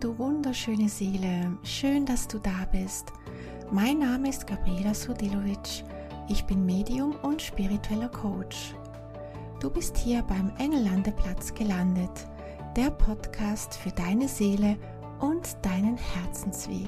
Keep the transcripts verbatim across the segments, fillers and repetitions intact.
du wunderschöne Seele, schön, dass du da bist. Mein Name ist Gabriela Surdilovic, ich bin Medium und spiritueller Coach. Du bist hier beim Engellandeplatz gelandet, der Podcast für deine Seele und deinen Herzensweg.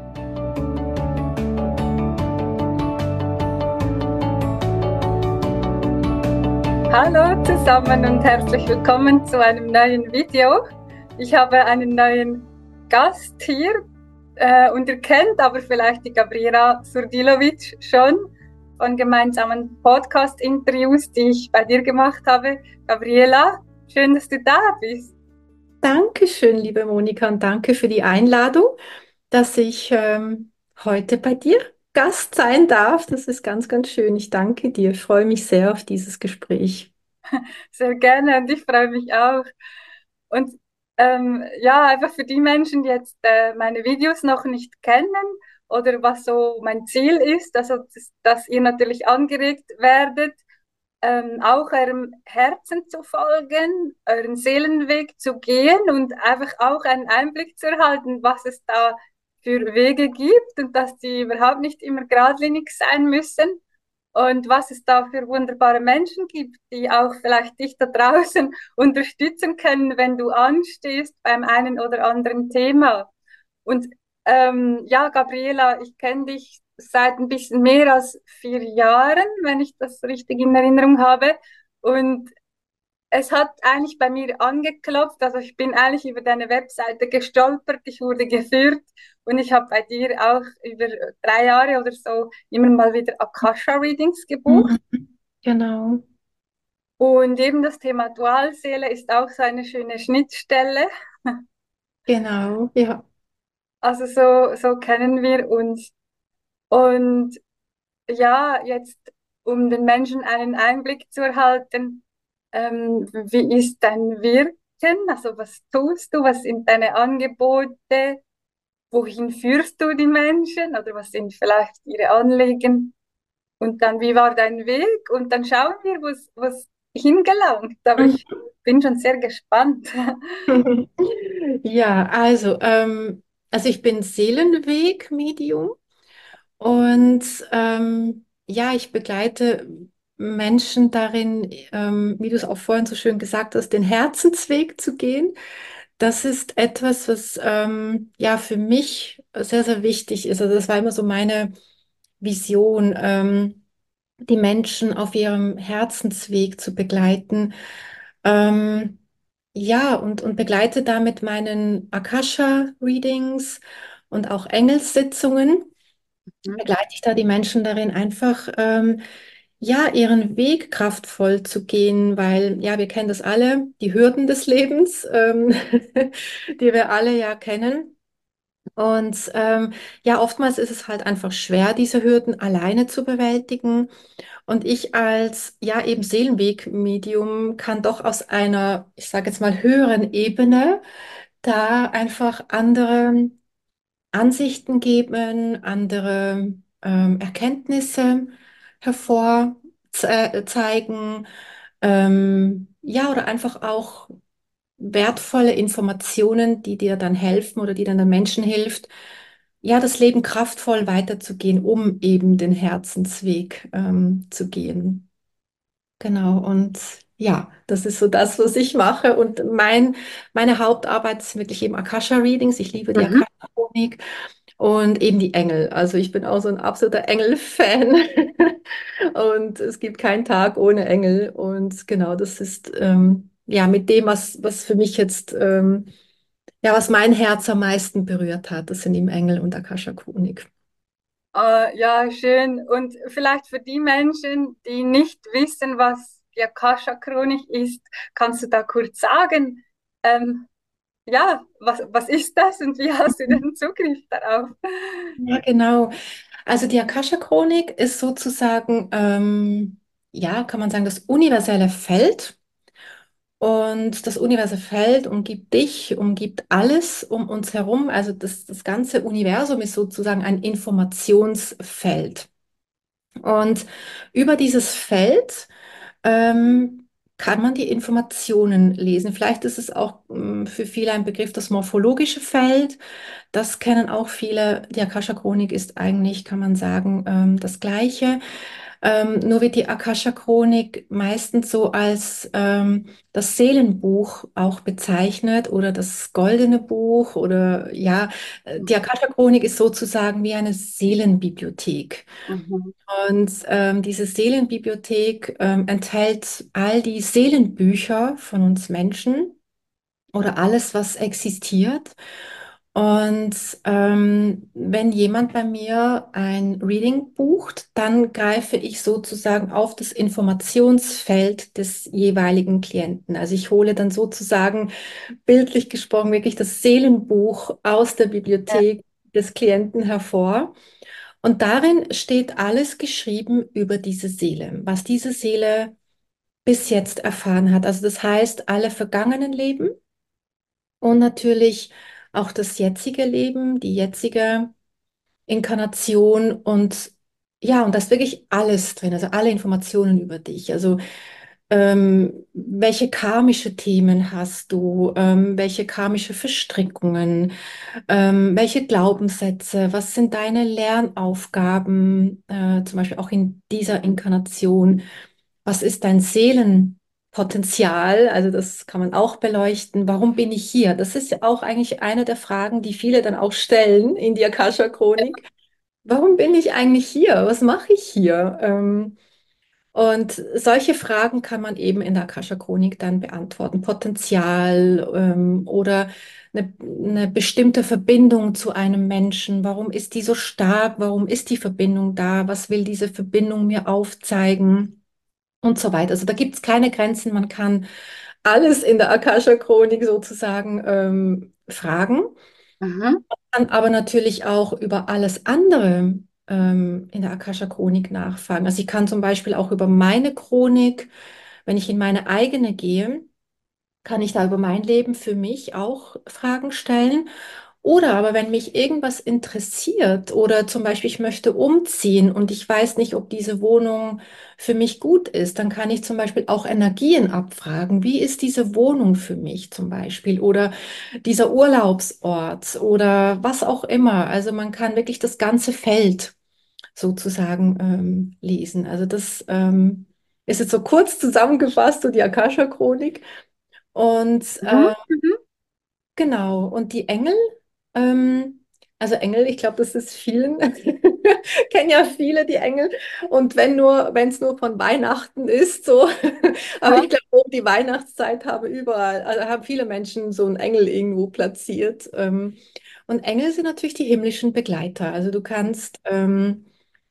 Hallo zusammen und herzlich willkommen zu einem neuen Video. Ich habe einen neuen Gast hier äh, und ihr kennt aber vielleicht die Gabriela Surdilovic schon von gemeinsamen Podcast-Interviews, die ich bei dir gemacht habe. Gabriela, schön, dass du da bist. Dankeschön, liebe Monika, und danke für die Einladung, dass ich ähm, heute bei dir Gast sein darf. Das ist ganz, ganz schön. Ich danke dir. Ich freue mich sehr auf dieses Gespräch. Sehr gerne und ich freue mich auch. Und ähm, ja, einfach für die Menschen, die jetzt äh, meine Videos noch nicht kennen oder was so mein Ziel ist, also dass, dass ihr natürlich angeregt werdet, ähm, auch eurem Herzen zu folgen, euren Seelenweg zu gehen und einfach auch einen Einblick zu erhalten, was es da für Wege gibt und dass die überhaupt nicht immer geradlinig sein müssen. Und was es da für wunderbare Menschen gibt, die auch vielleicht dich da draußen unterstützen können, wenn du anstehst beim einen oder anderen Thema. Und ähm, ja, Gabriela, ich kenne dich seit ein bisschen mehr als vier Jahren, wenn ich das richtig in Erinnerung habe. Und es hat eigentlich bei mir angeklopft, also ich bin eigentlich über deine Webseite gestolpert, ich wurde geführt und ich habe bei dir auch über drei Jahre oder so immer mal wieder Akasha-Readings gebucht. Mhm, genau. Und eben das Thema Dualseele ist auch so eine schöne Schnittstelle. Genau, ja. Also so, so kennen wir uns. Und ja, jetzt, um den Menschen einen Einblick zu erhalten, ähm, wie ist dein Wirken? Also was tust du? Was sind deine Angebote? Wohin führst du die Menschen? Oder was sind vielleicht ihre Anliegen? Und dann, wie war dein Weg? Und dann schauen wir, wo es hingelangt. Aber ich bin schon sehr gespannt. Ja, also, ähm, also ich bin Seelenweg-Medium. Und ähm, ja, ich begleite Menschen darin, ähm, wie du es auch vorhin so schön gesagt hast, den Herzensweg zu gehen. Das ist etwas, was ähm, ja für mich sehr, sehr wichtig ist. Also das war immer so meine Vision, ähm, die Menschen auf ihrem Herzensweg zu begleiten. Ähm, ja, und, und begleite damit meinen Akasha-Readings und auch Engelssitzungen begleite ich da die Menschen darin, einfach ähm, ja, ihren Weg kraftvoll zu gehen, weil ja, wir kennen das alle, die Hürden des Lebens, ähm, die wir alle ja kennen. Und ähm, ja, oftmals ist es halt einfach schwer, diese Hürden alleine zu bewältigen. Und ich als ja eben Seelenweg-Medium kann doch aus einer, ich sage jetzt mal, höheren Ebene da einfach andere Ansichten geben, andere ähm, Erkenntnisse hervorzeigen, ähm, ja, oder einfach auch wertvolle Informationen, die dir dann helfen oder die dann den Menschen hilft, ja, das Leben kraftvoll weiterzugehen, um eben den Herzensweg ähm, zu gehen. Genau, und ja, das ist so das, was ich mache. Und mein, meine Hauptarbeit ist wirklich eben Akasha-Readings. Ich liebe die Mhm. Akasha-Chronik. Und eben die Engel. Also ich bin auch so ein absoluter Engel-Fan. Und es gibt keinen Tag ohne Engel. Und genau, das ist ähm, ja mit dem, was, was für mich jetzt, ähm, ja, was mein Herz am meisten berührt hat. Das sind eben Engel und Akasha-Chronik. Äh, ja, schön. Und vielleicht für die Menschen, die nicht wissen, was die Akasha-Chronik ist, kannst du da kurz sagen, ähm, ja, was, was ist das und wie hast du den Zugriff darauf? Ja, genau. Also die Akasha-Chronik ist sozusagen, ähm, ja, kann man sagen, das universelle Feld. Und das universelle Feld umgibt dich, umgibt alles um uns herum. Also das, das ganze Universum ist sozusagen ein Informationsfeld. Und über dieses Feld ähm, kann man die Informationen lesen. Vielleicht ist es auch ähm, für viele ein Begriff, das morphologische Feld. Das kennen auch viele. Die Akasha-Chronik ist eigentlich, kann man sagen, ähm, das Gleiche. Ähm, nur wird die Akasha-Chronik meistens so als ähm, das Seelenbuch auch bezeichnet oder das goldene Buch oder ja, äh, die Akasha-Chronik ist sozusagen wie eine Seelenbibliothek. Mhm. Und ähm, diese Seelenbibliothek ähm, enthält all die Seelenbücher von uns Menschen oder alles, was existiert. Und ähm, wenn jemand bei mir ein Reading bucht, dann greife ich sozusagen auf das Informationsfeld des jeweiligen Klienten. Also ich hole dann sozusagen bildlich gesprochen wirklich das Seelenbuch aus der Ja. Bibliothek des Klienten hervor. Und darin steht alles geschrieben über diese Seele, was diese Seele bis jetzt erfahren hat. Also das heißt, alle vergangenen Leben und natürlich auch das jetzige Leben, die jetzige Inkarnation und ja, und da ist wirklich alles drin, also alle Informationen über dich. Also ähm, welche karmische Themen hast du, ähm, welche karmische Verstrickungen, ähm, welche Glaubenssätze, was sind deine Lernaufgaben, äh, zum Beispiel auch in dieser Inkarnation, was ist dein Seelenpotenzial, also das kann man auch beleuchten, warum bin ich hier? Das ist ja auch eigentlich eine der Fragen, die viele dann auch stellen in die Akasha-Chronik. Warum bin ich eigentlich hier? Was mache ich hier? Ähm, und solche Fragen kann man eben in der Akasha-Chronik dann beantworten. Potenzial ähm, oder eine, eine bestimmte Verbindung zu einem Menschen. Warum ist die so stark? Warum ist die Verbindung da? Was will diese Verbindung mir aufzeigen? Und so weiter. Also da gibt es keine Grenzen. Man kann alles in der Akasha-Chronik sozusagen ähm, fragen, Mhm. kann aber natürlich auch über alles andere ähm, in der Akasha-Chronik nachfragen. Also ich kann zum Beispiel auch über meine Chronik, wenn ich in meine eigene gehe, kann ich da über mein Leben für mich auch Fragen stellen. Oder aber wenn mich irgendwas interessiert oder zum Beispiel ich möchte umziehen und ich weiß nicht, ob diese Wohnung für mich gut ist, dann kann ich zum Beispiel auch Energien abfragen. Wie ist diese Wohnung für mich zum Beispiel oder dieser Urlaubsort oder was auch immer. Also man kann wirklich das ganze Feld sozusagen ähm, lesen. Also das ähm, ist jetzt so kurz zusammengefasst, so die Akasha-Chronik. Und Mhm. äh, genau, und die Engel, ähm, also Engel, ich glaube, das ist vielen, kennen ja viele die Engel. Und wenn nur, wenn es nur von Weihnachten ist, so, aber Aha. ich glaube, um die Weihnachtszeit haben überall, also haben viele Menschen so einen Engel irgendwo platziert. Ähm, und Engel sind natürlich die himmlischen Begleiter. Also du kannst ähm,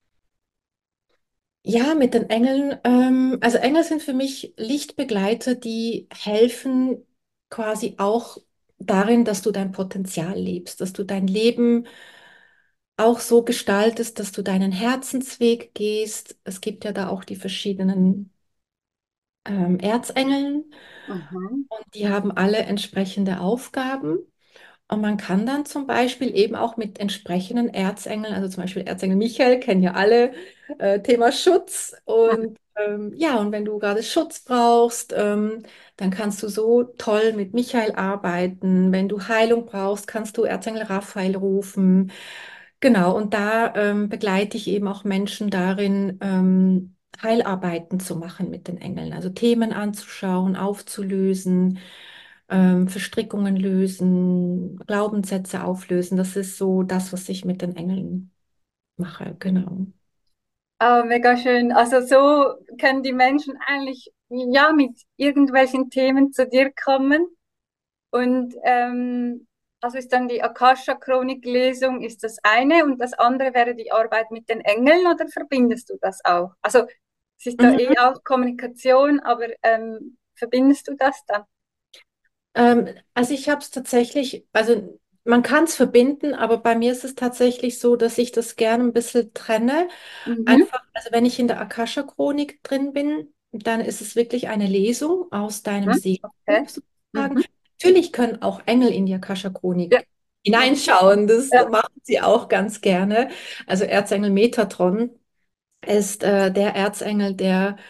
ja, mit den Engeln. Ähm, also Engel sind für mich Lichtbegleiter, die helfen quasi auch darin, dass du dein Potenzial lebst, dass du dein Leben auch so gestaltest, dass du deinen Herzensweg gehst. Es gibt ja da auch die verschiedenen ähm, Erzengeln Mhm. und die haben alle entsprechende Aufgaben. Und man kann dann zum Beispiel eben auch mit entsprechenden Erzengeln, also zum Beispiel Erzengel Michael, kennen ja alle, äh, Thema Schutz. Und ähm, ja, und wenn du gerade Schutz brauchst, ähm, dann kannst du so toll mit Michael arbeiten. Wenn du Heilung brauchst, kannst du Erzengel Raphael rufen. Genau, und da ähm, begleite ich eben auch Menschen darin, ähm, Heilarbeiten zu machen mit den Engeln, also Themen anzuschauen, aufzulösen, ähm, Verstrickungen lösen, Glaubenssätze auflösen. Das ist so das, was ich mit den Engeln mache, genau. Ah, mega schön. Also so können die Menschen eigentlich ja mit irgendwelchen Themen zu dir kommen. Und ähm, also ist dann die Akasha-Chronik-Lesung ist das eine und das andere wäre die Arbeit mit den Engeln oder verbindest du das auch? Also es ist da Mhm. eh auch Kommunikation, aber ähm, verbindest du das dann? Ähm, also ich habe es tatsächlich, also man kann es verbinden, aber bei mir ist es tatsächlich so, dass ich das gerne ein bisschen trenne. Mhm. Einfach, also wenn ich in der Akasha-Chronik drin bin, dann ist es wirklich eine Lesung aus deinem Mhm. Okay. Seelenbuch sozusagen. Mhm. Natürlich können auch Engel in die Ja. Akasha-Chronik hineinschauen, das Ja. machen sie auch ganz gerne. Also Erzengel Metatron ist äh, der Erzengel, der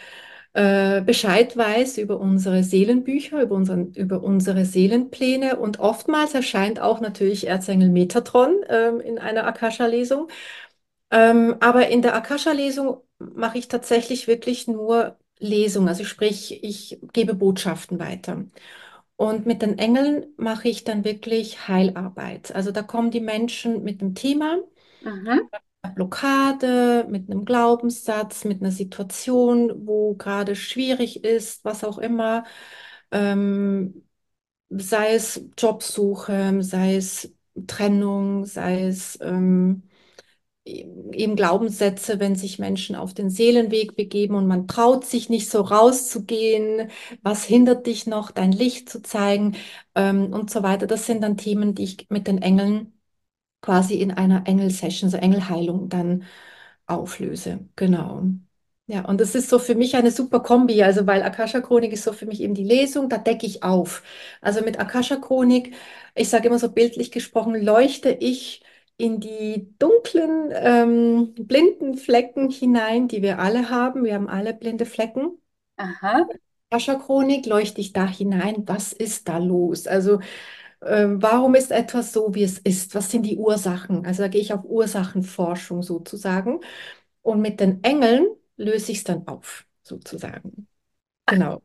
äh, Bescheid weiß über unsere Seelenbücher, über unseren, über unsere Seelenpläne. Und oftmals erscheint auch natürlich Erzengel Metatron ähm, in einer Akasha-Lesung. Ähm, aber in der Akasha-Lesung mache ich tatsächlich wirklich nur Lesung, also sprich, ich gebe Botschaften weiter. Und mit den Engeln mache ich dann wirklich Heilarbeit. Also da kommen die Menschen mit einem Thema, Mhm. einer Blockade, mit einem Glaubenssatz, mit einer Situation, wo gerade schwierig ist, was auch immer. Ähm, sei es Jobsuche, sei es Trennung, sei es ähm, eben Glaubenssätze, wenn sich Menschen auf den Seelenweg begeben und man traut sich nicht so rauszugehen. Was hindert dich noch, dein Licht zu zeigen, ähm, und so weiter. Das sind dann Themen, die ich mit den Engeln quasi in einer Engelsession, so Engelheilung dann auflöse. Genau. Ja, und das ist so für mich eine super Kombi, also weil Akasha-Chronik ist so für mich eben die Lesung, da decke ich auf. Also mit Akasha-Chronik, ich sage immer so bildlich gesprochen, leuchte ich in die dunklen, ähm, blinden Flecken hinein, die wir alle haben. Wir haben alle blinde Flecken. Aha. Akasha-Chronik leuchte ich da hinein. Was ist da los? Also ähm, warum ist etwas so, wie es ist? Was sind die Ursachen? Also da gehe ich auf Ursachenforschung sozusagen. Und mit den Engeln löse ich es dann auf, sozusagen. Genau.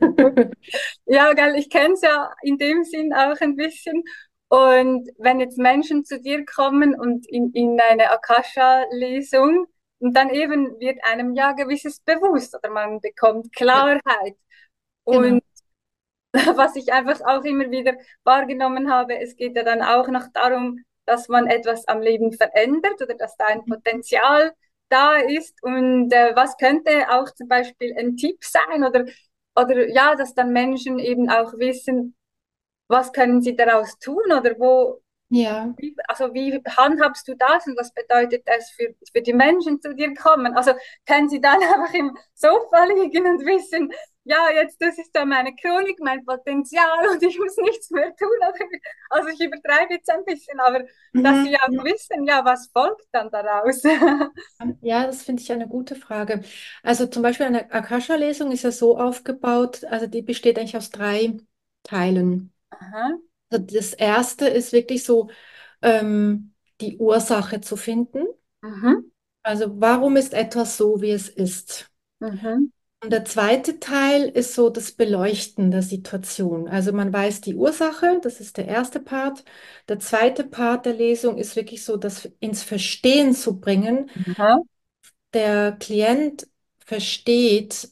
Ja, gell, ich kenne es ja in dem Sinn auch ein bisschen. Und wenn jetzt Menschen zu dir kommen und in, in eine Akasha-Lesung, und dann eben wird einem ja gewisses bewusst oder man bekommt Ja, Klarheit. genau. Und was ich einfach auch immer wieder wahrgenommen habe, es geht ja dann auch noch darum, dass man etwas am Leben verändert oder dass da ein Potenzial da ist. Und äh, was könnte auch zum Beispiel ein Tipp sein oder, oder ja, dass dann Menschen eben auch wissen, was können sie daraus tun oder wo, Ja. wie, also wie handhabst du das und was bedeutet das für, für die Menschen zu dir kommen? Also können sie dann einfach im Sofa liegen und wissen, ja, jetzt das ist da meine Chronik, mein Potenzial und ich muss nichts mehr tun. Also ich übertreibe jetzt ein bisschen, aber dass sie Mhm. auch wissen, ja, was folgt dann daraus. Ja, das finde ich eine gute Frage. Also zum Beispiel eine Akasha-Lesung ist ja so aufgebaut, also die besteht eigentlich aus drei Teilen. Aha. Also das erste ist wirklich so, ähm, die Ursache zu finden. Mhm. Also warum ist etwas so, wie es ist? Mhm. Und der zweite Teil ist so das Beleuchten der Situation. Also man weiß die Ursache, das ist der erste Part. Der zweite Part der Lesung ist wirklich so, das ins Verstehen zu bringen. Aha. Der Klient versteht,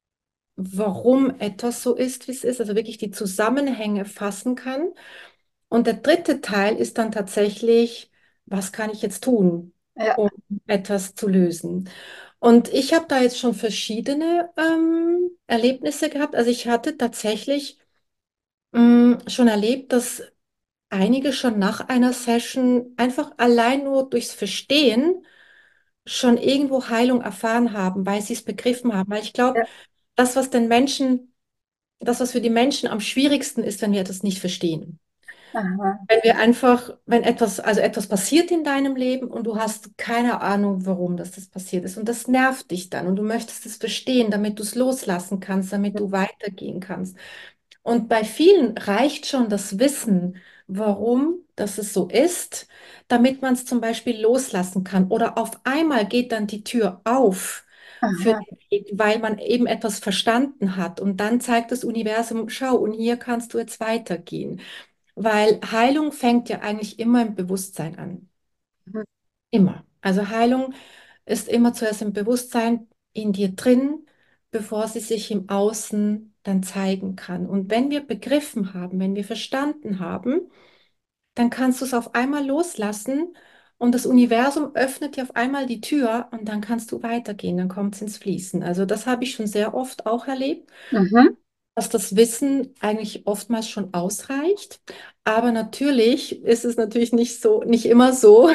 warum etwas so ist, wie es ist, also wirklich die Zusammenhänge fassen kann. Und der dritte Teil ist dann tatsächlich, was kann ich jetzt tun, Ja. um etwas zu lösen? Und ich habe da jetzt schon verschiedene ähm, Erlebnisse gehabt. Also ich hatte tatsächlich mh, schon erlebt, dass einige schon nach einer Session einfach allein nur durchs Verstehen schon irgendwo Heilung erfahren haben, weil sie es begriffen haben. Weil ich glaube, Ja. das, was den Menschen, das, was für die Menschen am schwierigsten ist, wenn wir etwas nicht verstehen. Aha. Wenn wir einfach, wenn etwas, also etwas passiert in deinem Leben und du hast keine Ahnung, warum das, das passiert ist und das nervt dich dann und du möchtest es verstehen, damit du es loslassen kannst, damit du weitergehen kannst. Und bei vielen reicht schon das Wissen, warum das es so ist, damit man es zum Beispiel loslassen kann. Oder auf einmal geht dann die Tür auf für Aha. den Weg, weil man eben etwas verstanden hat. Und dann zeigt das Universum, schau, und hier kannst du jetzt weitergehen. Weil Heilung fängt ja eigentlich immer im Bewusstsein an. Mhm. Immer. Also Heilung ist immer zuerst im Bewusstsein in dir drin, bevor sie sich im Außen dann zeigen kann. Und wenn wir begriffen haben, wenn wir verstanden haben, dann kannst du es auf einmal loslassen und das Universum öffnet dir auf einmal die Tür und dann kannst du weitergehen, dann kommt es ins Fließen. Also das habe ich schon sehr oft auch erlebt, Mhm. dass das Wissen eigentlich oftmals schon ausreicht. Aber natürlich ist es natürlich nicht so, nicht immer so.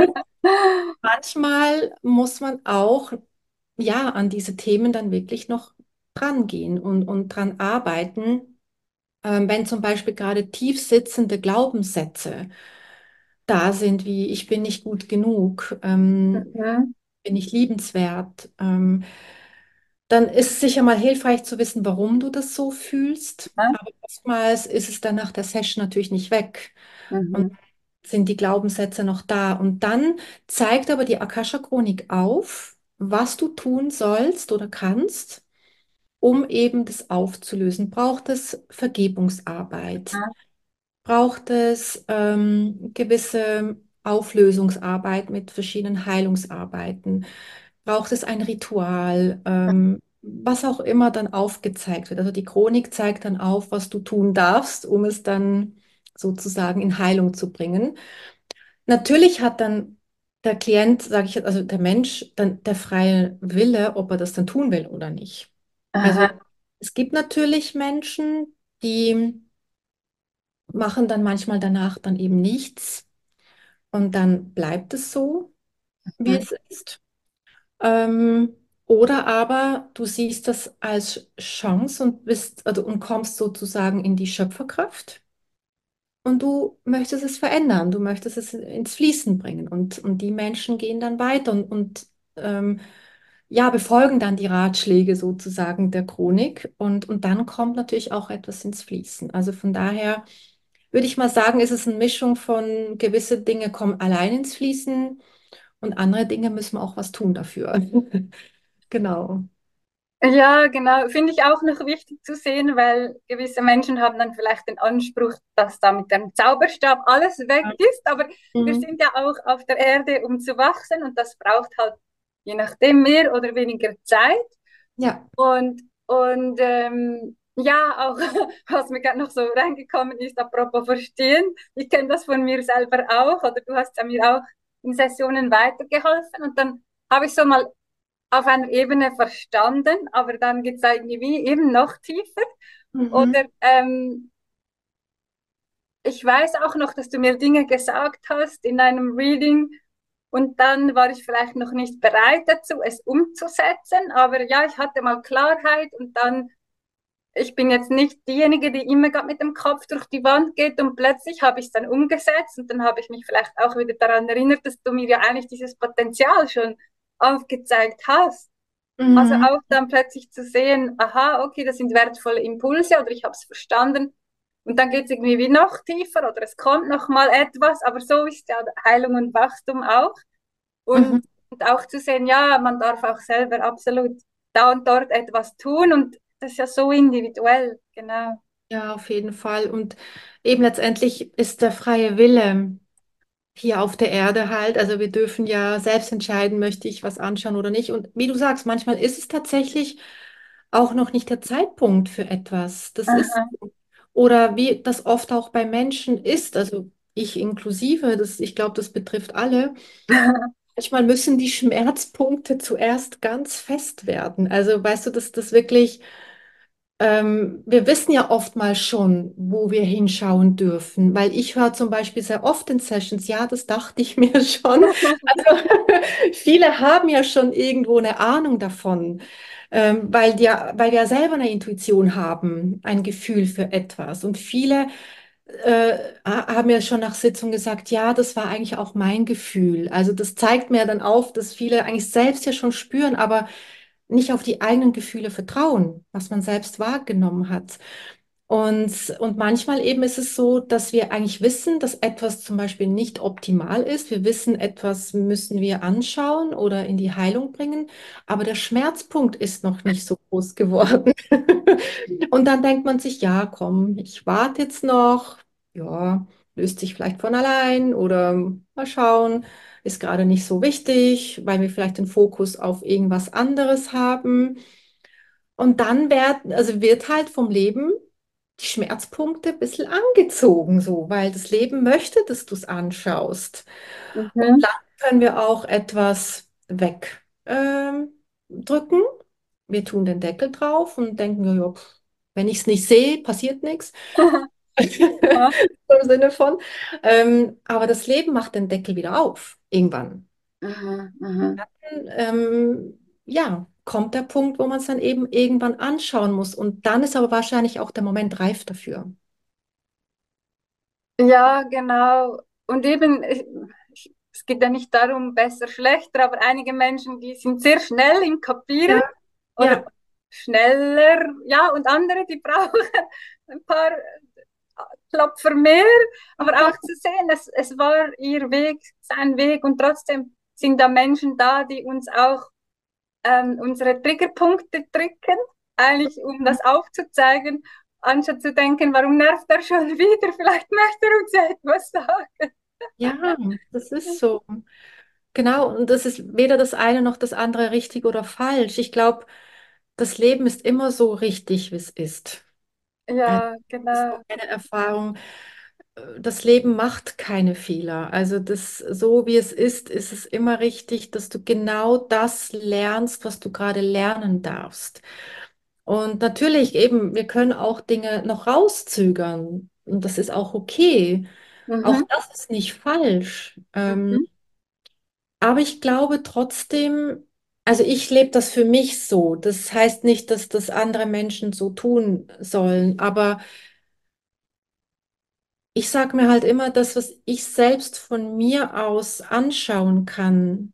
Manchmal muss man auch ja an diese Themen dann wirklich noch dran gehen und, und dran arbeiten. Ähm, wenn zum Beispiel gerade tief sitzende Glaubenssätze da sind, wie ich bin nicht gut genug, ähm, Mhm. bin nicht liebenswert, ähm, dann ist es sicher mal hilfreich zu wissen, warum du das so fühlst. Ja? Aber oftmals ist es dann nach der Session natürlich nicht weg und Mhm. sind die Glaubenssätze noch da. Und dann zeigt aber die Akasha-Chronik auf, was du tun sollst oder kannst, um eben das aufzulösen. Braucht es Vergebungsarbeit? Ja. Braucht es ähm, gewisse Auflösungsarbeit mit verschiedenen Heilungsarbeiten? Braucht es ein Ritual? Ähm, was auch immer dann aufgezeigt wird. Also die Chronik zeigt dann auf, was du tun darfst, um es dann sozusagen in Heilung zu bringen. Natürlich hat dann der Klient, sage ich jetzt, also der Mensch, dann der freie Wille, ob er das dann tun will oder nicht. Also Aha. es gibt natürlich Menschen, die machen dann manchmal danach dann eben nichts und dann bleibt es so, wie Mhm. es ist. Ähm, oder aber du siehst das als Chance und bist, also, und kommst sozusagen in die Schöpferkraft und du möchtest es verändern, du möchtest es ins Fließen bringen und, und die Menschen gehen dann weiter und, und ähm, ja, befolgen dann die Ratschläge sozusagen der Chronik und, und dann kommt natürlich auch etwas ins Fließen. Also von daher würde ich mal sagen, ist es eine Mischung von gewisse Dinge kommen allein ins Fließen und andere Dinge müssen wir auch was tun dafür. Genau. Ja, genau. Finde ich auch noch wichtig zu sehen, weil gewisse Menschen haben dann vielleicht den Anspruch, dass da mit dem Zauberstab alles weg ist. Aber wir Mhm. sind ja auch auf der Erde, um zu wachsen und das braucht halt je nachdem mehr oder weniger Zeit. Ja. Und, und ähm, ja, auch was mir gerade noch so reingekommen ist, apropos Verstehen. Ich kenne das von mir selber auch, oder du hast ja mir auch in Sessionen weitergeholfen und dann habe ich so mal auf einer Ebene verstanden, aber dann geht es irgendwie eben noch tiefer. Mhm. Oder ähm, ich weiß auch noch, dass du mir Dinge gesagt hast in einem Reading und dann war ich vielleicht noch nicht bereit dazu, es umzusetzen, aber ja, ich hatte mal Klarheit und dann, ich bin jetzt nicht diejenige, die immer gerade mit dem Kopf durch die Wand geht und plötzlich habe ich es dann umgesetzt und dann habe ich mich vielleicht auch wieder daran erinnert, dass du mir ja eigentlich dieses Potenzial schon aufgezeigt hast. Also Mhm. auch dann plötzlich zu sehen, aha, okay, das sind wertvolle Impulse oder ich habe es verstanden. Und dann geht es irgendwie wie noch tiefer oder es kommt noch mal etwas, aber so ist ja Heilung und Wachstum auch. Mhm. Und, und auch zu sehen, ja, man darf auch selber absolut da und dort etwas tun und das ist ja so individuell, genau. Ja, auf jeden Fall. Und eben letztendlich ist der freie Wille hier auf der Erde halt. Also wir dürfen ja selbst entscheiden, möchte ich was anschauen oder nicht. Und wie du sagst, manchmal ist es tatsächlich auch noch nicht der Zeitpunkt für etwas. Das ist, Aha. oder wie das oft auch bei Menschen ist, also ich inklusive, das, ich glaube, das betrifft alle. Manchmal müssen die Schmerzpunkte zuerst ganz fest werden. Also weißt du, dass das wirklich ähm, wir wissen ja oftmals schon, wo wir hinschauen dürfen, weil ich höre zum Beispiel sehr oft in Sessions, ja, das dachte ich mir schon. Also viele haben ja schon irgendwo eine Ahnung davon, ähm, weil, die, weil wir ja selber eine Intuition haben, ein Gefühl für etwas. Und viele äh, ha- haben ja schon nach Sitzung gesagt, ja, das war eigentlich auch mein Gefühl. Also das zeigt mir dann auf, dass viele eigentlich selbst ja schon spüren, aber nicht auf die eigenen Gefühle vertrauen, was man selbst wahrgenommen hat. Und, und manchmal eben ist es so, dass wir eigentlich wissen, dass etwas zum Beispiel nicht optimal ist. Wir wissen, etwas müssen wir anschauen oder in die Heilung bringen, aber der Schmerzpunkt ist noch nicht so groß geworden. Und dann denkt man sich, ja, komm, ich warte jetzt noch, ja, löst sich vielleicht von allein oder mal schauen, ist gerade nicht so wichtig, weil wir vielleicht den Fokus auf irgendwas anderes haben. Und dann wird, also wird halt vom Leben die Schmerzpunkte ein bisschen angezogen, so, weil das Leben möchte, dass du es anschaust. Und Mhm. dann können wir auch etwas wegdrücken. Ähm, drücken. Wir tun den Deckel drauf und denken, ja, ja, pff, wenn ich es nicht sehe, passiert nichts. Im Sinne von. Ähm, aber das Leben macht den Deckel wieder auf, irgendwann. Aha, aha. Ähm, ja, kommt der Punkt, wo man es dann eben irgendwann anschauen muss. Und dann ist aber wahrscheinlich auch der Moment reif dafür. Ja, genau. Und eben, ich, ich, es geht ja nicht darum, besser, schlechter, aber einige Menschen, die sind sehr schnell im Kapieren Ja, oder ja. schneller, ja, und andere, die brauchen ein paar Klopfer mehr, aber Ja, auch zu sehen, es, es war ihr Weg, sein Weg und trotzdem sind da Menschen da, die uns auch ähm, unsere Triggerpunkte drücken, eigentlich um das aufzuzeigen, anstatt zu denken, warum nervt er schon wieder, vielleicht möchte er uns ja etwas sagen. ja, das ist so. Genau, und das ist weder das eine noch das andere richtig oder falsch. Ich glaube, das Leben ist immer so richtig, wie es ist. Also, Ja, das ist so genau. meine Erfahrung. Äh, Das Leben macht keine Fehler. Also das, so wie es ist, ist es immer richtig, dass du genau das lernst, was du gerade lernen darfst. Und natürlich eben, wir können auch Dinge noch rauszögern. Und das ist auch okay. Auch Mhm. das ist nicht falsch. Ähm, Mhm. aber ich glaube trotzdem, also ich lebe das für mich so. Das heißt nicht, dass das andere Menschen so tun sollen. Aber ich sage mir halt immer, das, was ich selbst von mir aus anschauen kann,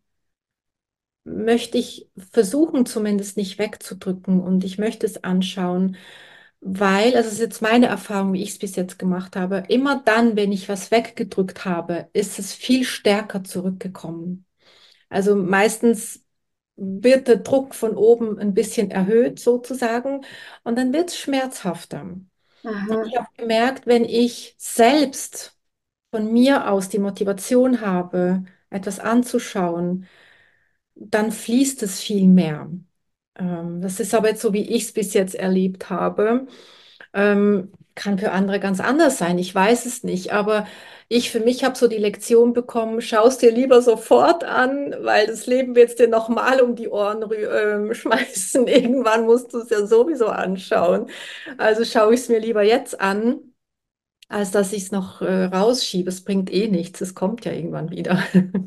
möchte ich versuchen, zumindest nicht wegzudrücken. Und ich möchte es anschauen, weil, also es ist jetzt meine Erfahrung, wie ich es bis jetzt gemacht habe, immer dann, wenn ich was weggedrückt habe, ist es viel stärker zurückgekommen. Also meistens wird der Druck von oben ein bisschen erhöht, sozusagen, und dann wird es schmerzhafter. Und Mhm. ich habe gemerkt, wenn ich selbst von mir aus die Motivation habe, etwas anzuschauen, dann fließt es viel mehr. Ähm, das ist aber jetzt so, wie ich es bis jetzt erlebt habe. Ähm, kann für andere ganz anders sein, ich weiß es nicht. Aber ich für mich habe so die Lektion bekommen, schau es dir lieber sofort an, weil das Leben wird es dir nochmal um die Ohren rü- ähm, schmeißen. Irgendwann musst du es ja sowieso anschauen. Also schaue ich es mir lieber jetzt an, als dass ich es noch äh, rausschiebe. Es bringt eh nichts, es kommt ja irgendwann wieder.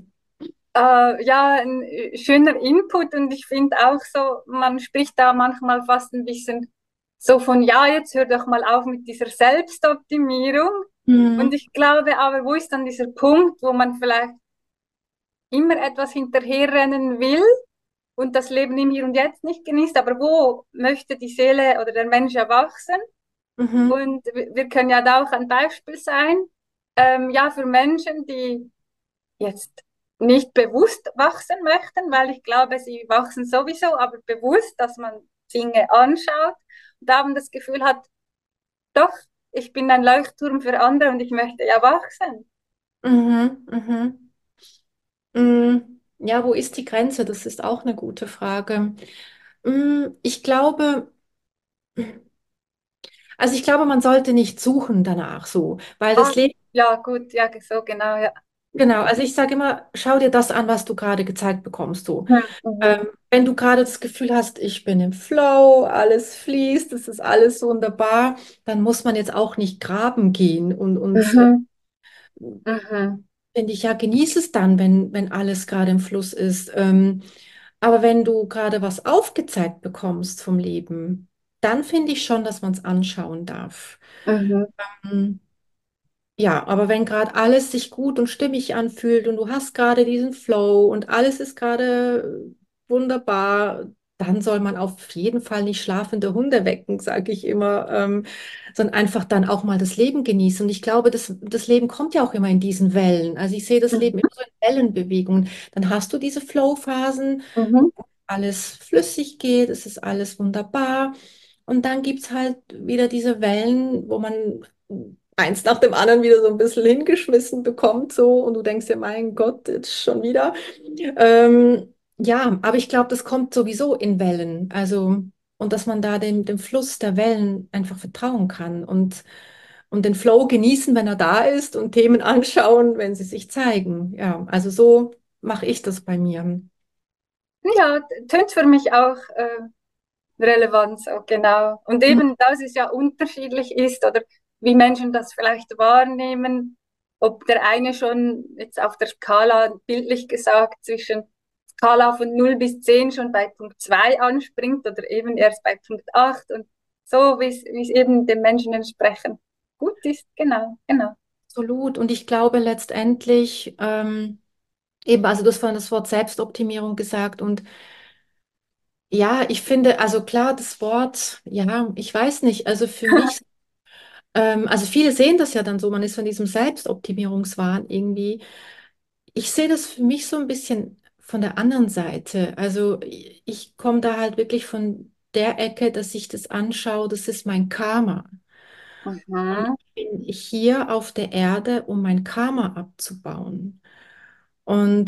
Äh, ja, ein äh, schöner Input und ich finde auch so, man spricht da manchmal fast ein bisschen so von, ja, jetzt hör doch mal auf mit dieser Selbstoptimierung. Und Mhm. ich glaube aber, wo ist dann dieser Punkt, wo man vielleicht immer etwas hinterherrennen will und das Leben im Hier und Jetzt nicht genießt, aber wo möchte die Seele oder der Mensch erwachsen? Mhm. Und wir wir können ja da auch ein Beispiel sein, ähm, ja, für Menschen, die jetzt nicht bewusst wachsen möchten, weil ich glaube, sie wachsen sowieso, aber bewusst, dass man Dinge anschaut und haben das Gefühl hat, doch, ich bin ein Leuchtturm für andere und ich möchte ja wachsen. Mhm. Mhm. Mhm. Ja, wo ist die Grenze? Das ist auch eine gute Frage. Mhm. Ich glaube, also ich glaube, man sollte nicht suchen danach so, weil Ah, das Leben, ja, gut, ja, so genau, ja. genau, also ich sage immer, schau dir das an, was du gerade gezeigt bekommst, so. Mhm. Mhm. Ähm, wenn du gerade das Gefühl hast, ich bin im Flow, alles fließt, es ist alles wunderbar, dann muss man jetzt auch nicht graben gehen und, und äh, Mhm. Mhm. finde ich, ja, genieße es dann, wenn, wenn alles gerade im Fluss ist. Ähm, aber wenn du gerade was aufgezeigt bekommst vom Leben, dann finde ich schon, dass man es anschauen darf. Mhm. Ähm, Ja, aber wenn gerade alles sich gut und stimmig anfühlt und du hast gerade diesen Flow und alles ist gerade wunderbar, dann soll man auf jeden Fall nicht schlafende Hunde wecken, sage ich immer, ähm, sondern einfach dann auch mal das Leben genießen. Und ich glaube, das, das Leben kommt ja auch immer in diesen Wellen. Also ich sehe das Leben immer so in Wellenbewegungen. Dann hast du diese Flow-Phasen, Mhm. alles flüssig geht, es ist alles wunderbar. Und dann gibt es halt wieder diese Wellen, wo man eins nach dem anderen wieder so ein bisschen hingeschmissen bekommt, so, und du denkst dir, mein Gott, jetzt schon wieder. Ähm, ja, aber ich glaube, das kommt sowieso in Wellen. Also, und dass man da dem, dem Fluss der Wellen einfach vertrauen kann und, und den Flow genießen, wenn er da ist und Themen anschauen, wenn sie sich zeigen. Ja, also so mache ich das bei mir. Ja, tönt für mich auch äh, relevant, so genau. Und eben, dass es ja unterschiedlich ist oder wie Menschen das vielleicht wahrnehmen, ob der eine schon jetzt auf der Skala, bildlich gesagt, zwischen Skala von null bis zehn schon bei Punkt zwei anspringt oder eben erst bei Punkt acht und so, wie es wie es eben dem Menschen entsprechend gut ist. Genau, genau. Absolut. Und ich glaube letztendlich, ähm, eben, also du hast vorhin das Wort Selbstoptimierung gesagt und Ja, ich finde, also klar, das Wort, ja, ich weiß nicht, also für mich, ähm, also viele sehen das ja dann so, man ist von diesem Selbstoptimierungswahn irgendwie. Ich sehe das für mich so ein bisschen von der anderen Seite. Also ich, ich komme da halt wirklich von der Ecke, dass ich das anschaue, das ist mein Karma. Und Mhm. ich bin hier auf der Erde, um mein Karma abzubauen. Und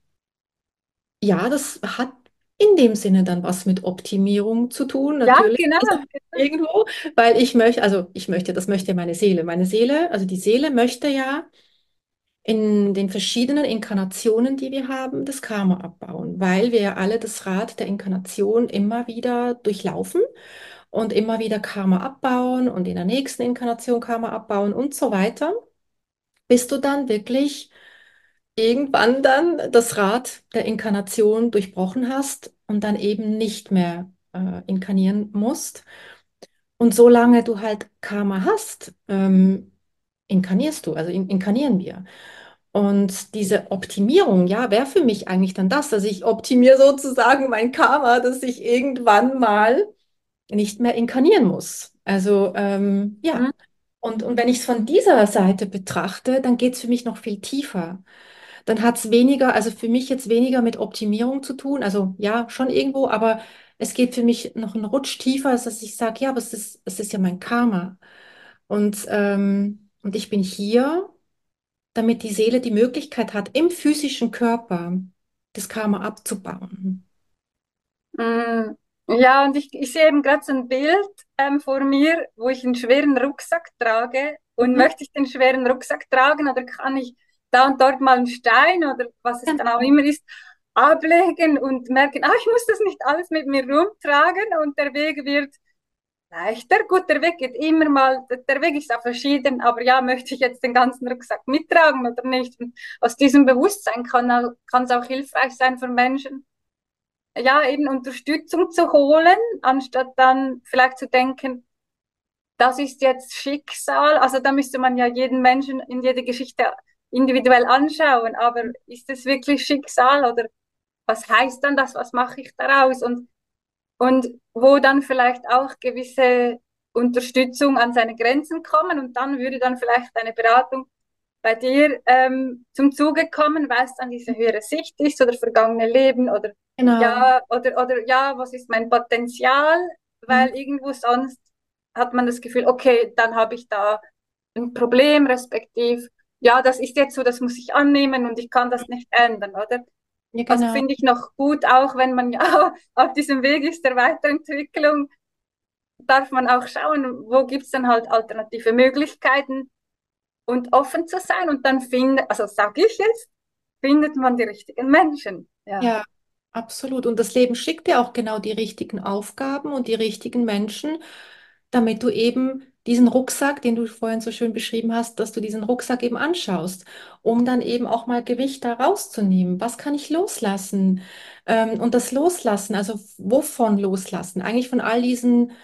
ja, das hat in dem Sinne dann was mit Optimierung zu tun, Ja, natürlich. genau, Also genau. irgendwo, weil ich möchte, also ich möchte, das möchte meine Seele. Meine Seele, also die Seele möchte ja in den verschiedenen Inkarnationen, die wir haben, das Karma abbauen, weil wir ja alle das Rad der Inkarnation immer wieder durchlaufen und immer wieder Karma abbauen und in der nächsten Inkarnation Karma abbauen und so weiter, bis du dann wirklich irgendwann dann das Rad der Inkarnation durchbrochen hast und dann eben nicht mehr äh, inkarnieren musst. Und solange du halt Karma hast, ähm, inkarnierst du, also in, inkarnieren wir. Und diese Optimierung, ja, wäre für mich eigentlich dann das, dass ich optimiere sozusagen mein Karma, dass ich irgendwann mal nicht mehr inkarnieren muss. Also ähm, ja, Mhm. und, und wenn ich es von dieser Seite betrachte, dann geht es für mich noch viel tiefer. Dann hat es weniger, also für mich jetzt weniger mit Optimierung zu tun. Also ja, schon irgendwo, aber es geht für mich noch einen Rutsch tiefer, als dass ich sage, ja, aber es ist, es ist ja mein Karma. Und, ähm, und ich bin hier, damit die Seele die Möglichkeit hat, im physischen Körper das Karma abzubauen. Mm, ja, und ich, ich sehe eben gerade so ein Bild ähm, vor mir, wo ich einen schweren Rucksack trage. Und Mhm. möchte ich den schweren Rucksack tragen oder kann ich da und dort mal einen Stein oder was es dann auch Genau. immer ist, ablegen und merken, ah, ich muss das nicht alles mit mir rumtragen und der Weg wird leichter. Gut, der Weg geht immer mal, der der Weg ist auch verschieden, aber ja, möchte ich jetzt den ganzen Rucksack mittragen oder nicht? Und aus diesem Bewusstsein kann, auch- kann es auch hilfreich sein für Menschen, ja, eben Unterstützung zu holen, anstatt dann vielleicht zu denken, das ist jetzt Schicksal. Also da müsste man ja jeden Menschen in jede Geschichte individuell anschauen. Aber ist es wirklich Schicksal oder was heißt dann das? Was mache ich daraus? Und, und wo dann vielleicht auch gewisse Unterstützung an seine Grenzen kommen und dann würde dann vielleicht eine Beratung bei dir ähm, zum Zuge kommen, weil es dann diese höhere Sicht ist oder vergangene Leben oder Genau. ja, oder, oder ja, was ist mein Potenzial? Mhm. Weil irgendwo sonst hat man das Gefühl, okay, dann habe ich da ein Problem, respektiv, ja, das ist jetzt so, das muss ich annehmen und ich kann das nicht ändern, oder? Ja, Also genau. finde ich noch gut, auch wenn man ja auf diesem Weg ist der Weiterentwicklung, darf man auch schauen, wo gibt es dann halt alternative Möglichkeiten und offen zu sein und dann findet, also sage ich jetzt, findet man die richtigen Menschen. Ja. Ja, absolut. Und das Leben schickt dir auch genau die richtigen Aufgaben und die richtigen Menschen, damit du eben diesen Rucksack, den du vorhin so schön beschrieben hast, dass du diesen Rucksack eben anschaust, um dann eben auch mal Gewicht da rauszunehmen. Was kann ich loslassen? Ähm, und das Loslassen, also wovon loslassen? Eigentlich von all diesen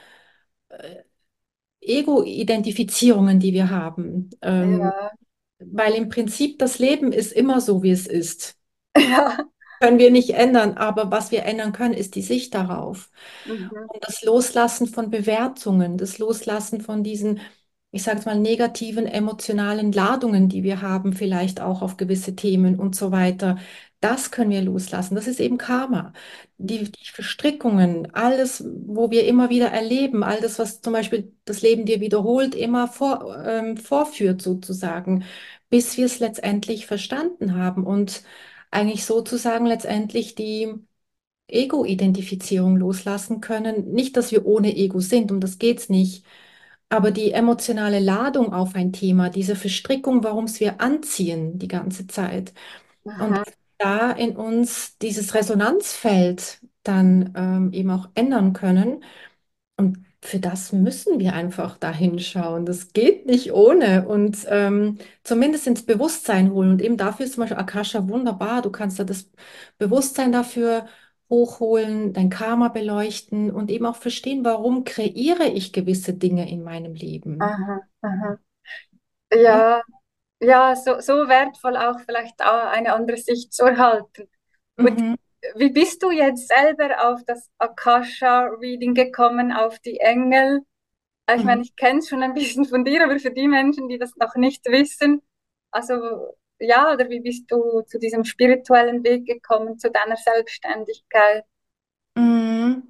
Ego-Identifizierungen, die wir haben. Ähm, Ja. weil im Prinzip das Leben ist immer so, wie es ist. Ja. Können wir nicht ändern, aber was wir ändern können, ist die Sicht darauf. Mhm. Und das Loslassen von Bewertungen, das Loslassen von diesen, ich sage es mal, negativen emotionalen Ladungen, die wir haben, vielleicht auch auf gewisse Themen und so weiter. Das können wir loslassen. Das ist eben Karma. Die, die Verstrickungen, alles, wo wir immer wieder erleben, all das, was zum Beispiel das Leben dir wiederholt, immer vor, ähm, vorführt sozusagen, bis wir es letztendlich verstanden haben und eigentlich sozusagen letztendlich die Ego-Identifizierung loslassen können. Nicht, dass wir ohne Ego sind, um das geht's nicht. Aber die emotionale Ladung auf ein Thema, diese Verstrickung, warum es wir anziehen die ganze Zeit. Und Mhm. da in uns dieses Resonanzfeld dann ähm, eben auch ändern können. Und für das müssen wir einfach da hinschauen. Das geht nicht ohne. Und ähm, zumindest ins Bewusstsein holen. Und eben dafür ist zum Beispiel Akasha wunderbar. Du kannst da das Bewusstsein dafür hochholen, dein Karma beleuchten und eben auch verstehen, warum kreiere ich gewisse Dinge in meinem Leben. Aha. Aha. Ja. Ja, ja, so, so wertvoll auch vielleicht auch eine andere Sicht zu erhalten. Gut, Mhm. wie bist du jetzt selber auf das Akasha-Reading gekommen, auf die Engel? Äh, Ich meine, Mhm. ich kenne es schon ein bisschen von dir, aber für die Menschen, die das noch nicht wissen, also ja, oder wie bist du zu diesem spirituellen Weg gekommen, zu deiner Selbstständigkeit? Mm,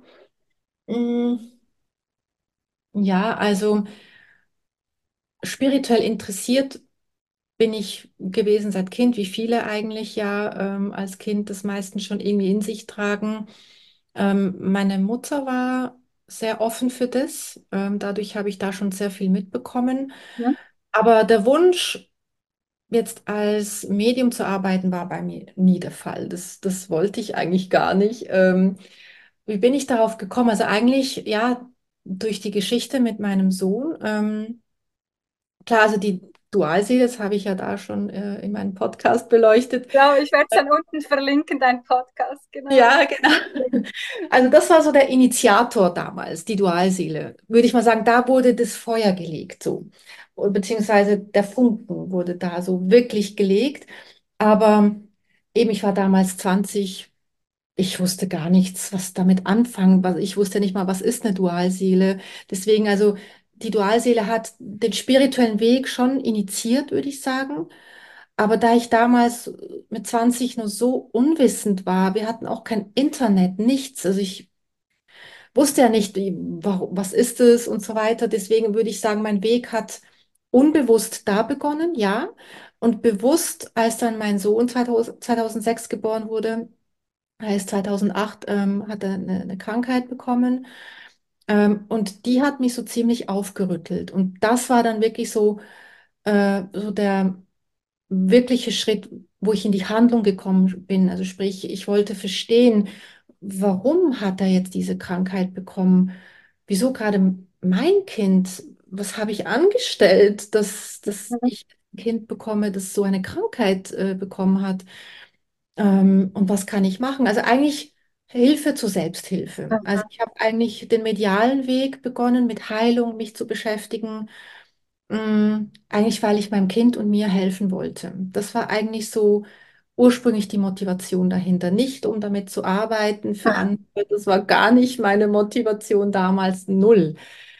mm, ja, also spirituell interessiert bin ich gewesen seit Kind, wie viele eigentlich ja ähm, als Kind das meisten schon irgendwie in sich tragen. Ähm, meine Mutter war sehr offen für das. Ähm, dadurch habe ich da schon sehr viel mitbekommen. Ja, Aber der Wunsch, jetzt als Medium zu arbeiten, war bei mir nie der Fall. Das, das wollte ich eigentlich gar nicht. Ähm, wie bin ich darauf gekommen? Also eigentlich, ja, durch die Geschichte mit meinem Sohn. Ähm, klar, also die Dualseele, das habe ich ja da schon äh, in meinem Podcast beleuchtet. ja, ich werde es dann unten verlinken, dein Podcast, genau. Ja, genau. Also das war so der Initiator damals, die Dualseele. Würde ich mal sagen, da wurde das Feuer gelegt, so. Und beziehungsweise der Funken wurde da so wirklich gelegt. Aber eben, ich war damals zwanzig, ich wusste gar nichts, was damit anfangen. Was- Ich wusste nicht mal, was ist eine Dualseele. Deswegen, also die Dualseele hat den spirituellen Weg schon initiiert, würde ich sagen. Aber da ich damals mit zwanzig nur so unwissend war, wir hatten auch kein Internet, nichts. Also ich wusste ja nicht, wie- warum, was ist es und so weiter. Deswegen würde ich sagen, mein Weg hat unbewusst da begonnen, ja. Und bewusst, als dann mein Sohn zweitausend, zweitausendsechs geboren wurde, er ist zweitausendacht, ähm, hat er eine, eine Krankheit bekommen. Ähm, und die hat mich so ziemlich aufgerüttelt. Und das war dann wirklich so, äh, so der wirkliche Schritt, wo ich in die Handlung gekommen bin. Also sprich, ich wollte verstehen, warum hat er jetzt diese Krankheit bekommen? Wieso gerade mein Kind? Was habe ich angestellt, dass, dass Mhm. ich ein Kind bekomme, das so eine Krankheit äh, bekommen hat? Ähm, und was kann ich machen? Also eigentlich Hilfe zur Selbsthilfe. Also Aha. ich habe eigentlich den medialen Weg begonnen, mit Heilung mich zu beschäftigen. Mm, eigentlich, weil ich meinem Kind und mir helfen wollte. Das war eigentlich so ursprünglich die Motivation dahinter. Nicht, um damit zu arbeiten für Ah, andere. Das war gar nicht meine Motivation damals, null.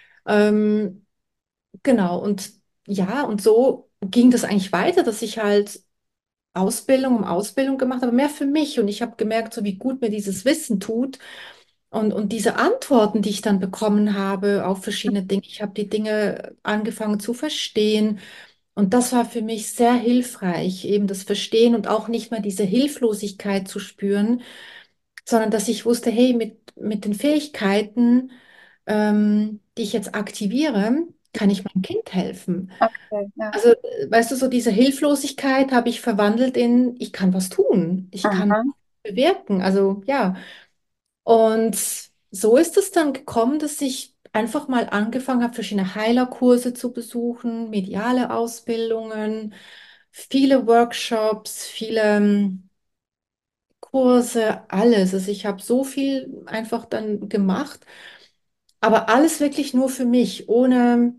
Ähm, genau, und ja, und so ging das eigentlich weiter, dass ich halt Ausbildung um Ausbildung gemacht habe, mehr für mich. Und ich habe gemerkt, so wie gut mir dieses Wissen tut. Und, und diese Antworten, die ich dann bekommen habe auf verschiedene Dinge, ich habe die Dinge angefangen zu verstehen. Und das war für mich sehr hilfreich, eben das Verstehen und auch nicht mehr diese Hilflosigkeit zu spüren, sondern dass ich wusste, hey, mit, mit den Fähigkeiten, ähm, die ich jetzt aktiviere, kann ich meinem Kind helfen. okay, ja. Also, äh, weißt du, so diese Hilflosigkeit habe ich verwandelt in, ich kann was tun, ich kann Aha. bewirken. Also, ja. Und so ist es dann gekommen, dass ich einfach mal angefangen habe, verschiedene Heilerkurse zu besuchen, mediale Ausbildungen, viele Workshops, viele ähm, Kurse, alles. Also ich habe so viel einfach dann gemacht, aber alles wirklich nur für mich, ohne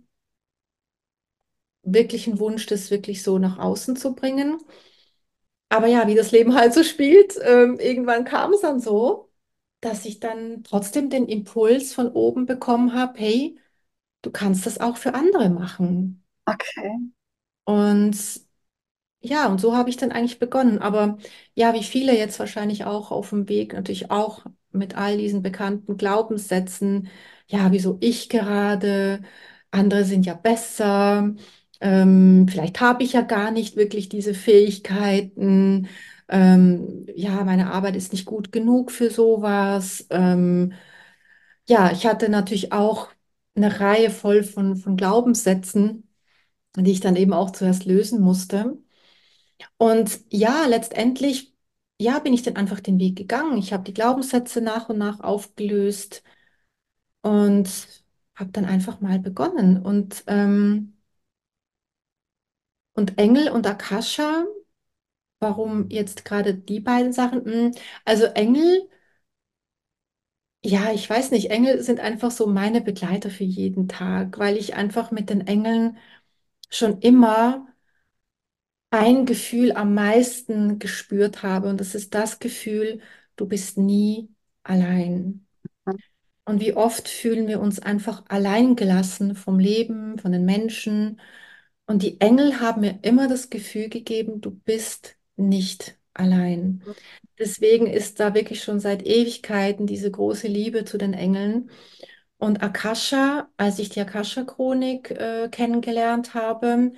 wirklichen Wunsch, das wirklich so nach außen zu bringen. Aber ja, wie das Leben halt so spielt, ähm, irgendwann kam es dann so, dass ich dann trotzdem den Impuls von oben bekommen habe, hey, du kannst das auch für andere machen. Okay. Und ja, und so habe ich dann eigentlich begonnen. Aber ja, wie viele jetzt wahrscheinlich auch auf dem Weg, natürlich auch mit all diesen bekannten Glaubenssätzen, ja, wieso ich gerade, andere sind ja besser, ähm, vielleicht habe ich ja gar nicht wirklich diese Fähigkeiten, ähm, ja, meine Arbeit ist nicht gut genug für sowas. Ähm, ja, ich hatte natürlich auch eine Reihe voll von, von Glaubenssätzen, die ich dann eben auch zuerst lösen musste. Und ja, letztendlich, ja, bin ich dann einfach den Weg gegangen. Ich habe die Glaubenssätze nach und nach aufgelöst und habe dann einfach mal begonnen. Und, ähm, und Engel und Akasha, warum jetzt gerade die beiden Sachen? Hm, Also Engel, ja, ich weiß nicht, Engel sind einfach so meine Begleiter für jeden Tag, weil ich einfach mit den Engeln schon immer ein Gefühl am meisten gespürt habe. Und das ist das Gefühl, du bist nie allein. Und wie oft fühlen wir uns einfach allein gelassen vom Leben, von den Menschen. Und die Engel haben mir immer das Gefühl gegeben, du bist nicht allein. Deswegen ist da wirklich schon seit Ewigkeiten diese große Liebe zu den Engeln. Und Akasha, als ich die Akasha-Chronik äh, kennengelernt habe,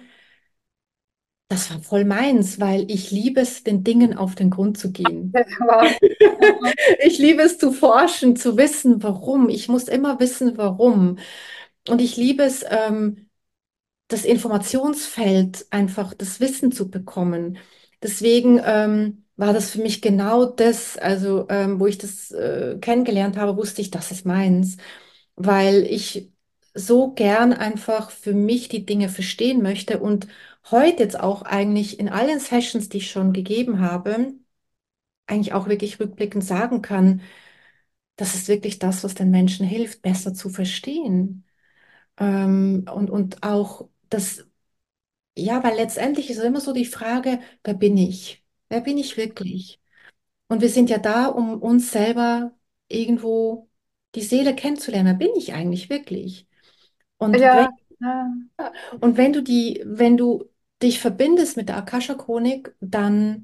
das war voll meins, weil ich liebe es, den Dingen auf den Grund zu gehen. Wow. Aha. Ich liebe es zu forschen, zu wissen, warum. Ich muss immer wissen, warum. Und ich liebe es, ähm, das Informationsfeld, einfach das Wissen zu bekommen. Deswegen ähm, war das für mich genau das, also ähm, wo ich das äh, kennengelernt habe, wusste ich, das ist meins, weil ich so gern einfach für mich die Dinge verstehen möchte und heute jetzt auch eigentlich in allen Sessions, die ich schon gegeben habe, eigentlich auch wirklich rückblickend sagen kann, das ist wirklich das, was den Menschen hilft, besser zu verstehen. Ähm, und, und auch das, ja, weil letztendlich ist es immer so die Frage, wer bin ich? Wer bin ich wirklich? Und wir sind ja da, um uns selber irgendwo die Seele kennenzulernen. Wer bin ich eigentlich wirklich? Und wenn, Ja, ja, und wenn du die, wenn du dich verbindest mit der Akasha-Chronik, dann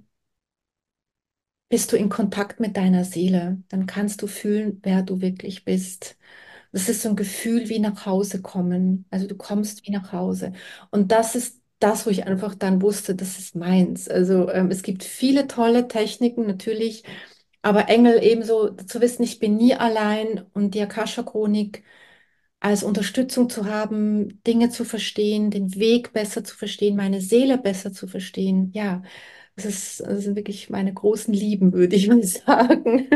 bist du in Kontakt mit deiner Seele. Dann kannst du fühlen, wer du wirklich bist. Das ist so ein Gefühl wie nach Hause kommen. Also du kommst wie nach Hause. Und das ist das, wo ich einfach dann wusste, das ist meins. Also ähm, es gibt viele tolle Techniken natürlich, aber Engel ebenso zu wissen, ich bin nie allein und die Akasha-Chronik als Unterstützung zu haben, Dinge zu verstehen, den Weg besser zu verstehen, meine Seele besser zu verstehen. Ja, das ist, das sind wirklich meine großen Lieben, würde ich mal sagen.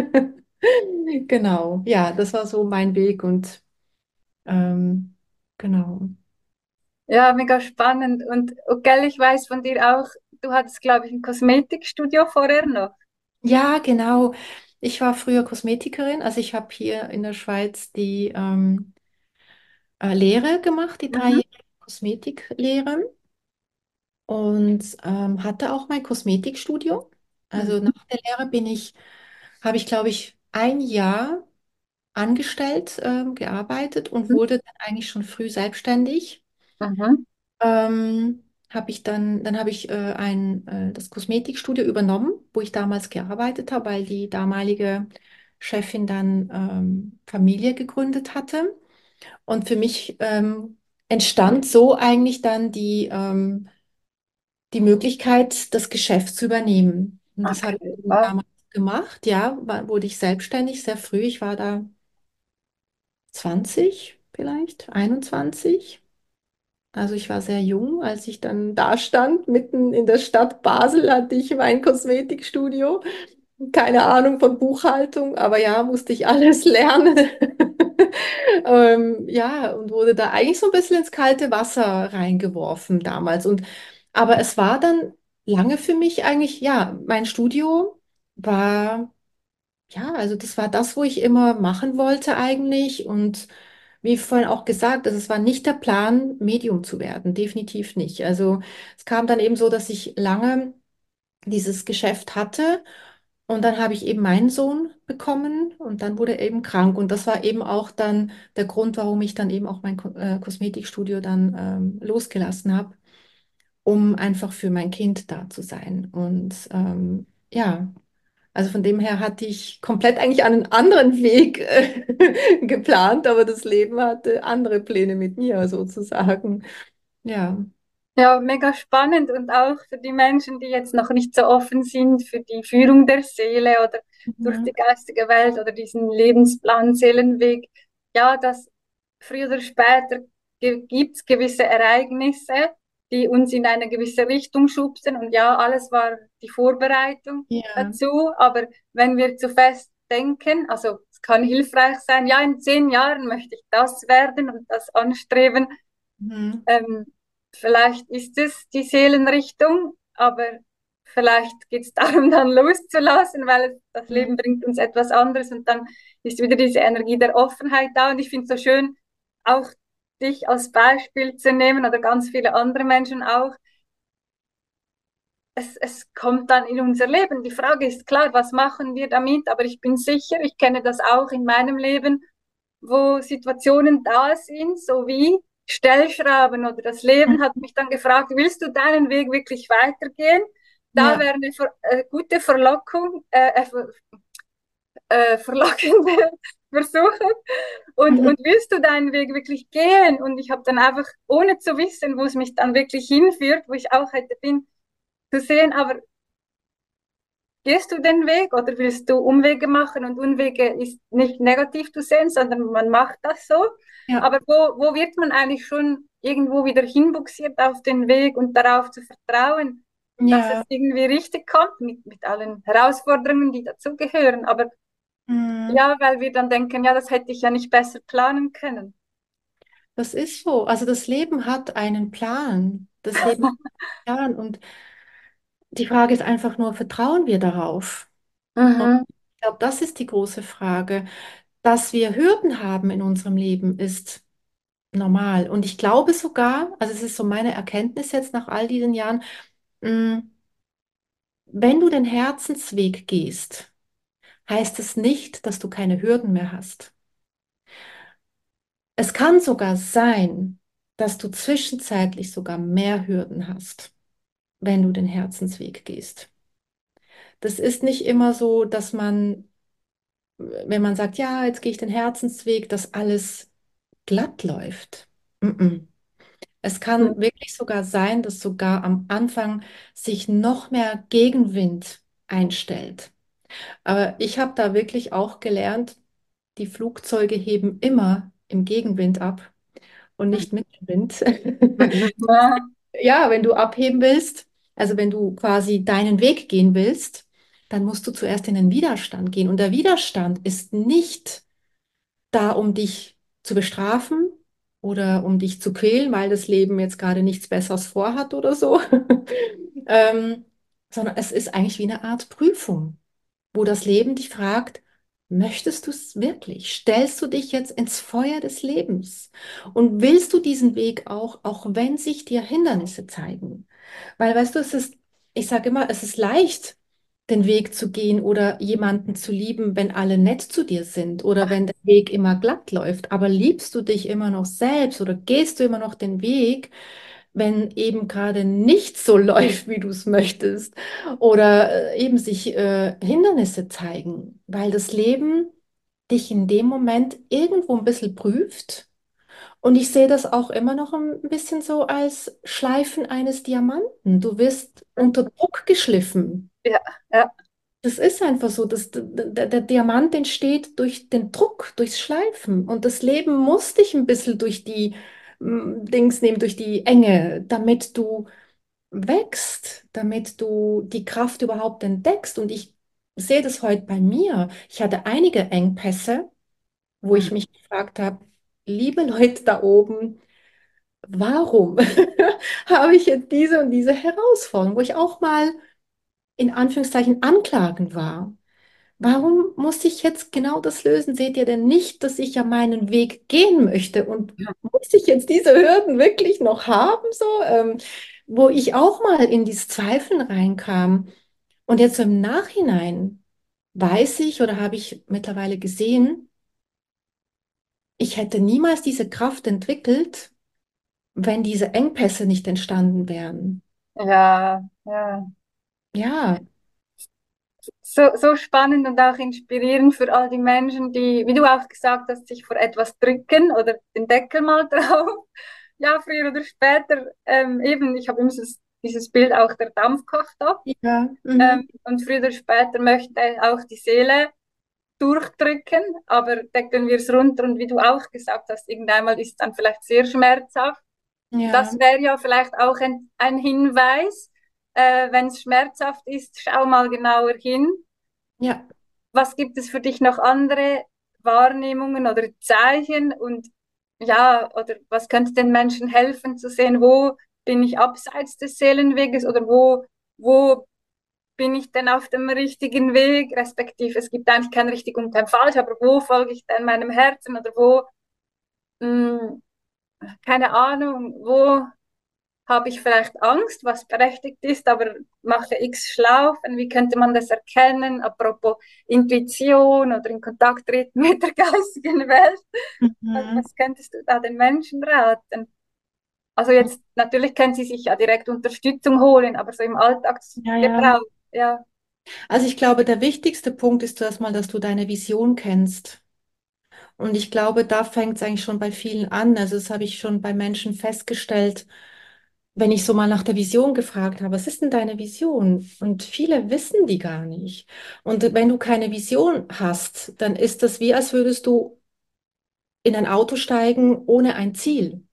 Genau, ja, das war so mein Weg und ähm, genau. ja, mega spannend. Und okay, ich weiß von dir auch, du hattest, glaube ich, ein Kosmetikstudio vorher noch. Ja, genau. Ich war früher Kosmetikerin, also ich habe hier in der Schweiz die ähm, äh, Lehre gemacht, die Mhm. dreijährige Kosmetiklehre und ähm, hatte auch mein Kosmetikstudio. Also Mhm. nach der Lehre bin ich, habe ich, glaube ich, ein Jahr angestellt ähm, gearbeitet und wurde dann eigentlich schon früh selbstständig. Mhm. Ähm, habe ich dann, dann habe ich äh, ein, äh, das Kosmetikstudio übernommen, wo ich damals gearbeitet habe, weil die damalige Chefin dann ähm, Familie gegründet hatte. Und für mich ähm, entstand so eigentlich dann die, ähm, die Möglichkeit, das Geschäft zu übernehmen. Und das habe Okay, ich dann wow. damals gemacht, ja, war, wurde ich selbstständig sehr früh. Ich war da zwanzig vielleicht, einundzwanzig. Also ich war sehr jung, als ich dann da stand, mitten in der Stadt Basel hatte ich mein Kosmetikstudio. Keine Ahnung von Buchhaltung, aber ja, musste ich alles lernen. Ähm, ja, und wurde da eigentlich so ein bisschen ins kalte Wasser reingeworfen damals. Und, aber es war dann lange für mich eigentlich, ja, mein Studio war ja, also das war das, wo ich immer machen wollte eigentlich. Und wie vorhin auch gesagt, also es war nicht der Plan, Medium zu werden, definitiv nicht. Also es kam dann eben so, dass ich lange dieses Geschäft hatte und dann habe ich eben meinen Sohn bekommen und dann wurde er eben krank. Und das war eben auch dann der Grund, warum ich dann eben auch mein Ko äh, Kosmetikstudio dann ähm, losgelassen habe, um einfach für mein Kind da zu sein. Und ähm, ja. Also von dem her hatte ich komplett eigentlich einen anderen Weg äh, geplant, aber das Leben hatte andere Pläne mit mir sozusagen. Ja. Ja, mega spannend und auch für die Menschen, die jetzt noch nicht so offen sind für die Führung der Seele oder durch Mhm. die geistige Welt oder diesen Lebensplan, Seelenweg. Ja, dass früher oder später gibt es gewisse Ereignisse, die uns in eine gewisse Richtung schubsen. Und ja, alles war die Vorbereitung Ja. dazu. Aber wenn wir zu fest denken, also es kann hilfreich sein, ja, in zehn Jahren möchte ich das werden und das anstreben. Mhm. Ähm, Vielleicht ist es die Seelenrichtung, aber vielleicht geht es darum, dann loszulassen, weil es, das Mhm. Leben bringt uns etwas anderes und dann ist wieder diese Energie der Offenheit da. Und ich finde es so schön, auch dich als Beispiel zu nehmen oder ganz viele andere Menschen auch, es, es kommt dann in unser Leben. Die Frage ist klar, was machen wir damit? Aber ich bin sicher, ich kenne das auch in meinem Leben, wo Situationen da sind, so wie Stellschrauben oder das Leben hat mich dann gefragt, willst du deinen Weg wirklich weitergehen? Da Ja. wäre eine ver äh, gute Verlockung, äh, äh, ver äh, verlockende Versuchung. Und, Mhm. und willst du deinen Weg wirklich gehen? Und ich habe dann einfach, ohne zu wissen, wo es mich dann wirklich hinführt, wo ich auch hätte bin, zu sehen, aber gehst du den Weg oder willst du Umwege machen? Und Umwege ist nicht negativ zu sehen, sondern man macht das so. Ja. Aber wo, wo wird man eigentlich schon irgendwo wieder hinbuxiert auf den Weg und darauf zu vertrauen, dass es Ja. irgendwie richtig kommt mit, mit allen Herausforderungen, die dazugehören. Aber Mhm. ja, weil wir dann denken, ja, das hätte ich ja nicht besser planen können. Das ist so. Also das Leben hat einen Plan. Das Leben hat einen Plan. Und die Frage ist einfach nur, vertrauen wir darauf? Und Mhm. ich glaube, das ist die große Frage. Dass wir Hürden haben in unserem Leben, ist normal. Und ich glaube sogar, also es ist so meine Erkenntnis jetzt nach all diesen Jahren, mh, wenn du den Herzensweg gehst, heißt es nicht, dass du keine Hürden mehr hast. Es kann sogar sein, dass du zwischenzeitlich sogar mehr Hürden hast, wenn du den Herzensweg gehst. Das ist nicht immer so, dass man, wenn man sagt, ja, jetzt gehe ich den Herzensweg, dass alles glatt läuft. Mm-mm. Es kann wirklich sogar sein, dass sogar am Anfang sich noch mehr Gegenwind einstellt. Aber ich habe da wirklich auch gelernt, die Flugzeuge heben immer im Gegenwind ab und nicht mit dem Wind. Ja. Ja, wenn du abheben willst, also wenn du quasi deinen Weg gehen willst, dann musst du zuerst in den Widerstand gehen. Und der Widerstand ist nicht da, um dich zu bestrafen oder um dich zu quälen, weil das Leben jetzt gerade nichts Besseres vorhat oder so, ähm, sondern es ist eigentlich wie eine Art Prüfung, wo das Leben dich fragt, möchtest du es wirklich? Stellst du dich jetzt ins Feuer des Lebens? Und willst du diesen Weg auch, auch wenn sich dir Hindernisse zeigen? Weil, weißt du, es ist, ich sage immer, es ist leicht, den Weg zu gehen oder jemanden zu lieben, wenn alle nett zu dir sind oder wenn der Weg immer glatt läuft. Aber liebst du dich immer noch selbst oder gehst du immer noch den Weg, wenn eben gerade nicht so läuft, wie du es möchtest oder äh, eben sich äh, Hindernisse zeigen, weil das Leben dich in dem Moment irgendwo ein bisschen prüft. Und ich sehe das auch immer noch ein bisschen so als Schleifen eines Diamanten. Du wirst unter Druck geschliffen. Ja, ja. Das ist einfach so. Das, der, der Diamant entsteht durch den Druck, durchs Schleifen. Und das Leben muss dich ein bisschen durch die mm, Dings nehmen, durch die Enge, damit du wächst, damit du die Kraft überhaupt entdeckst. Und ich sehe das heute bei mir. Ich hatte einige Engpässe, wo ich mich gefragt habe, liebe Leute da oben, warum habe ich jetzt diese und diese Herausforderung, wo ich auch mal in Anführungszeichen anklagen war? Warum muss ich jetzt genau das lösen? Seht ihr denn nicht, dass ich ja meinen Weg gehen möchte? Und muss ich jetzt diese Hürden wirklich noch haben, so, ähm, wo ich auch mal in dieses Zweifeln reinkam? Und jetzt so im Nachhinein weiß ich oder habe ich mittlerweile gesehen, ich hätte niemals diese Kraft entwickelt, wenn diese Engpässe nicht entstanden wären. Ja, ja. Ja, So, so spannend und auch inspirierend für all die Menschen, die, wie du auch gesagt hast, sich vor etwas drücken oder den Deckel mal drauf. Ja, früher oder später, ähm, eben, ich habe immer dieses, dieses Bild auch der Dampfkochtopf. ja, Ähm, mhm. und früher oder später möchte auch die Seele durchdrücken, aber decken wir es runter und wie du auch gesagt hast, irgendeinmal ist es dann vielleicht sehr schmerzhaft. Ja, Das wäre ja vielleicht auch ein, ein Hinweis, äh, wenn es schmerzhaft ist, schau mal genauer hin. ja, Was gibt es für dich noch andere Wahrnehmungen oder Zeichen und ja, oder was könnte den Menschen helfen zu sehen, wo bin ich abseits des Seelenweges oder wo, wo bin ich denn auf dem richtigen Weg, respektive es gibt eigentlich kein richtig und kein falsch, aber wo folge ich denn meinem Herzen oder wo, mh, keine Ahnung, wo habe ich vielleicht Angst, was berechtigt ist, aber mache X schlau. Und wie könnte man das erkennen? Apropos Intuition oder in Kontakt treten mit der geistigen Welt. Was Mhm. was könntest du da den Menschen raten? Also jetzt, natürlich können sie sich ja direkt Unterstützung holen, aber so im Ja, ja. Alltagsgebrauch, ja. Also ich glaube, der wichtigste Punkt ist zuerst mal, dass du deine Vision kennst. Und ich glaube, da fängt es eigentlich schon bei vielen an. Also das habe ich schon bei Menschen festgestellt, wenn ich so mal nach der Vision gefragt habe, was ist denn deine Vision? Und viele wissen die gar nicht. Und wenn du keine Vision hast, dann ist das wie, als würdest du in ein Auto steigen ohne ein Ziel.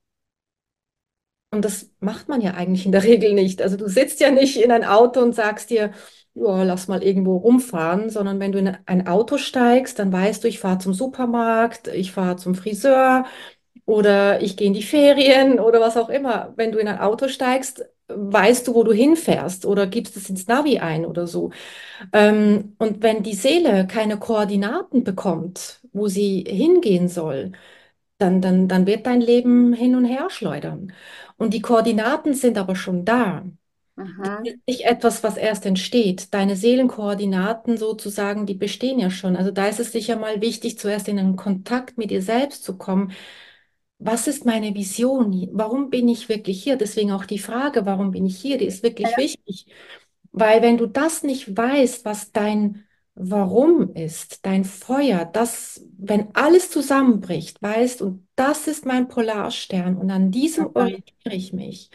Und das macht man ja eigentlich in der Regel nicht. Also du sitzt ja nicht in ein Auto und sagst dir, ja, lass mal irgendwo rumfahren, sondern wenn du in ein Auto steigst, dann weißt du, ich fahre zum Supermarkt, ich fahre zum Friseur oder ich gehe in die Ferien oder was auch immer. Wenn du in ein Auto steigst, weißt du, wo du hinfährst oder gibst es ins Navi ein oder so. Ähm, und wenn die Seele keine Koordinaten bekommt, wo sie hingehen soll, dann, dann, dann wird dein Leben hin und her schleudern. Und die Koordinaten sind aber schon da. Das ist Mhm. nicht etwas, was erst entsteht. Deine Seelenkoordinaten sozusagen, die bestehen ja schon. Also da ist es sicher mal wichtig, zuerst in einen Kontakt mit dir selbst zu kommen. Was ist meine Vision? Warum bin ich wirklich hier? Deswegen auch die Frage, warum bin ich hier, die ist wirklich Ja. wichtig. Weil wenn du das nicht weißt, was dein Warum ist, dein Feuer, das, wenn alles zusammenbricht, weißt, und das ist mein Polarstern und an diesem Mhm. orientiere ich mich.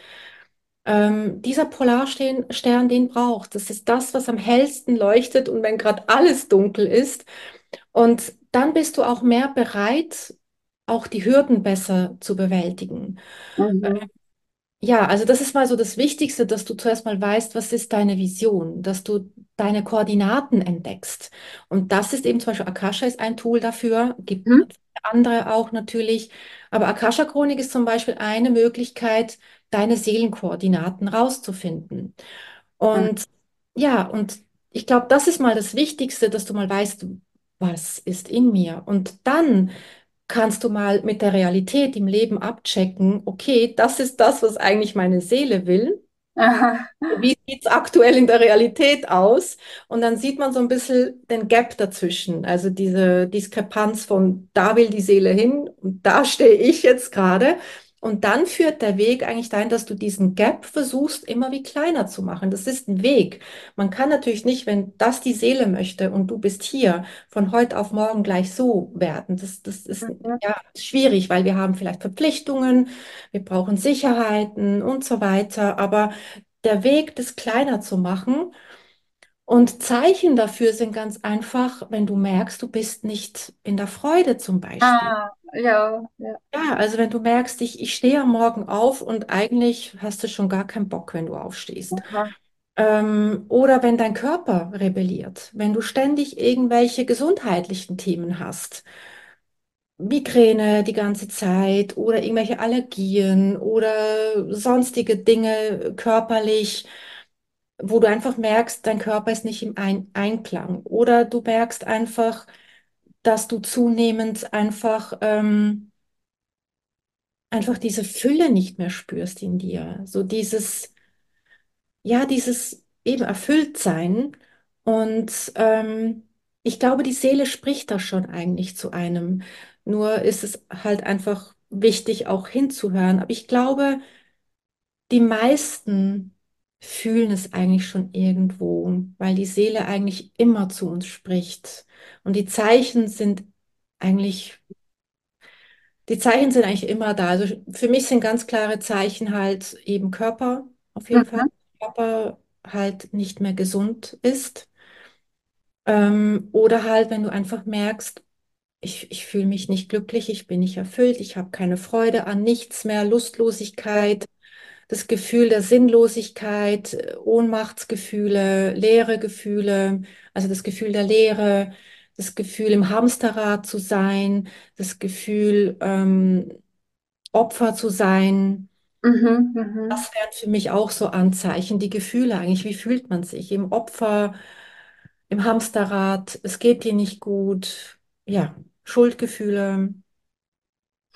Ähm, dieser Polarstern, Stern, den braucht. Das ist das, was am hellsten leuchtet und wenn gerade alles dunkel ist. Und dann bist du auch mehr bereit, auch die Hürden besser zu bewältigen. Mhm. Ja, also das ist mal so das Wichtigste, dass du zuerst mal weißt, was ist deine Vision, dass du deine Koordinaten entdeckst. Und das ist eben zum Beispiel Akasha ist ein Tool dafür, gibt Mhm. andere auch natürlich. Aber Akasha-Chronik ist zum Beispiel eine Möglichkeit, deine Seelenkoordinaten rauszufinden. Und ja, und ich glaube, das ist mal das Wichtigste, dass du mal weißt, was ist in mir. Und dann kannst du mal mit der Realität im Leben abchecken, okay, das ist das, was eigentlich meine Seele will. Aha. Wie sieht es aktuell in der Realität aus? Und dann sieht man so ein bisschen den Gap dazwischen, also diese Diskrepanz von da will die Seele hin und da stehe ich jetzt gerade. Und dann führt der Weg eigentlich dahin, dass du diesen Gap versuchst, immer wie kleiner zu machen. Das ist ein Weg. Man kann natürlich nicht, wenn das die Seele möchte und du bist hier, von heute auf morgen gleich so werden. Das, das ist Mhm. ja schwierig, weil wir haben vielleicht Verpflichtungen, wir brauchen Sicherheiten und so weiter. Aber der Weg, das kleiner zu machen. Und Zeichen dafür sind ganz einfach, wenn du merkst, du bist nicht in der Freude zum Beispiel. Ah, ja, ja. Ja, also wenn du merkst, ich, ich stehe am Morgen auf und eigentlich hast du schon gar keinen Bock, wenn du aufstehst. Aha. Ähm, oder wenn dein Körper rebelliert, wenn du ständig irgendwelche gesundheitlichen Themen hast, Migräne die ganze Zeit oder irgendwelche Allergien oder sonstige Dinge körperlich, wo du einfach merkst, dein Körper ist nicht im Ein Einklang. Oder du merkst einfach, dass du zunehmend einfach, ähm, einfach diese Fülle nicht mehr spürst in dir. So dieses, ja, dieses eben Erfülltsein. Und ähm, ich glaube, die Seele spricht da schon eigentlich zu einem. Nur ist es halt einfach wichtig, auch hinzuhören. Aber ich glaube, die meisten fühlen es eigentlich schon irgendwo, weil die Seele eigentlich immer zu uns spricht. Und die Zeichen sind eigentlich, die Zeichen sind eigentlich immer da. Also für mich sind ganz klare Zeichen halt eben Körper, auf jeden Fall. Mhm. Körper halt nicht mehr gesund ist. Ähm, oder halt, wenn du einfach merkst, ich, ich fühle mich nicht glücklich, ich bin nicht erfüllt, ich habe keine Freude an nichts mehr, Lustlosigkeit, das Gefühl der Sinnlosigkeit, äh, Ohnmachtsgefühle, leere Gefühle, also das Gefühl der Leere, das Gefühl im Hamsterrad zu sein, das Gefühl ähm, Opfer zu sein. Mhm. Mhm. Das wären für mich auch so Anzeichen, die Gefühle eigentlich. Wie fühlt man sich im Opfer, im Hamsterrad? Es geht dir nicht gut. Ja, Schuldgefühle.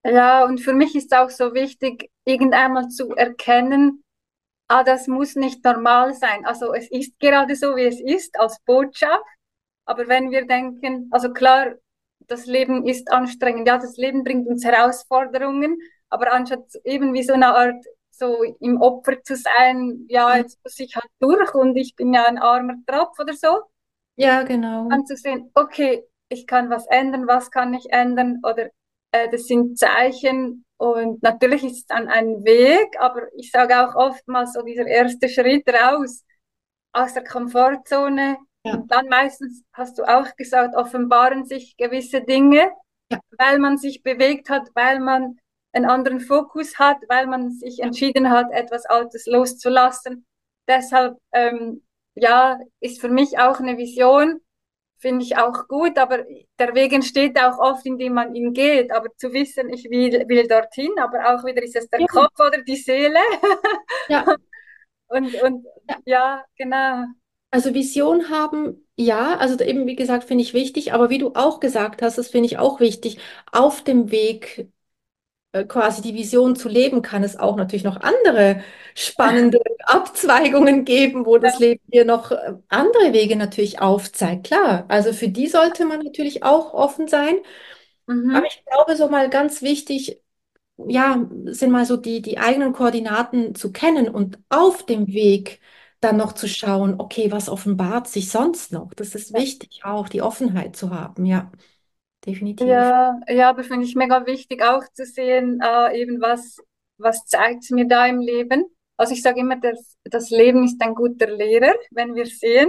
Ja, und für mich ist auch so wichtig, irgendeinmal zu erkennen, ah, das muss nicht normal sein. Also es ist gerade so, wie es ist, als Botschaft. Aber wenn wir denken, also klar, das Leben ist anstrengend, ja, das Leben bringt uns Herausforderungen, aber anstatt eben wie so eine Art so im Opfer zu sein, ja, Mhm. jetzt muss ich halt durch und ich bin ja ein armer Tropf oder so, Ja, genau. anzusehen, okay, ich kann was ändern, was kann ich ändern oder äh, das sind Zeichen und natürlich ist es dann ein Weg, aber ich sage auch oftmals so dieser erste Schritt raus aus der Komfortzone Ja, und dann meistens, hast du auch gesagt, offenbaren sich gewisse Dinge, ja, weil man sich bewegt hat, weil man einen anderen Fokus hat, weil man sich entschieden hat, etwas Altes loszulassen. Deshalb, ähm, ja, ist für mich auch eine Vision, finde ich auch gut, aber der Weg entsteht auch oft, indem man ihn geht. Aber zu wissen, ich will, will dorthin, aber auch wieder ist es der ja, Kopf oder die Seele. ja. Und, und Ja. ja, genau. Also Vision haben, ja, also eben wie gesagt, finde ich wichtig, aber wie du auch gesagt hast, das finde ich auch wichtig, auf dem Weg äh, quasi die Vision zu leben, kann es auch natürlich noch andere spannende Abzweigungen geben, wo das Leben dir noch äh, andere Wege natürlich aufzeigt. Klar, also für die sollte man natürlich auch offen sein. Aber Mhm. ich glaube, so mal ganz wichtig, ja, sind mal so die, die eigenen Koordinaten zu kennen und auf dem Weg dann noch zu schauen, okay, was offenbart sich sonst noch? Das ist wichtig, auch die Offenheit zu haben, ja, definitiv. Ja, ja, aber finde ich mega wichtig auch zu sehen, äh, eben was, was zeigt mir da im Leben. Also ich sage immer, das, das Leben ist ein guter Lehrer, wenn wir sehen.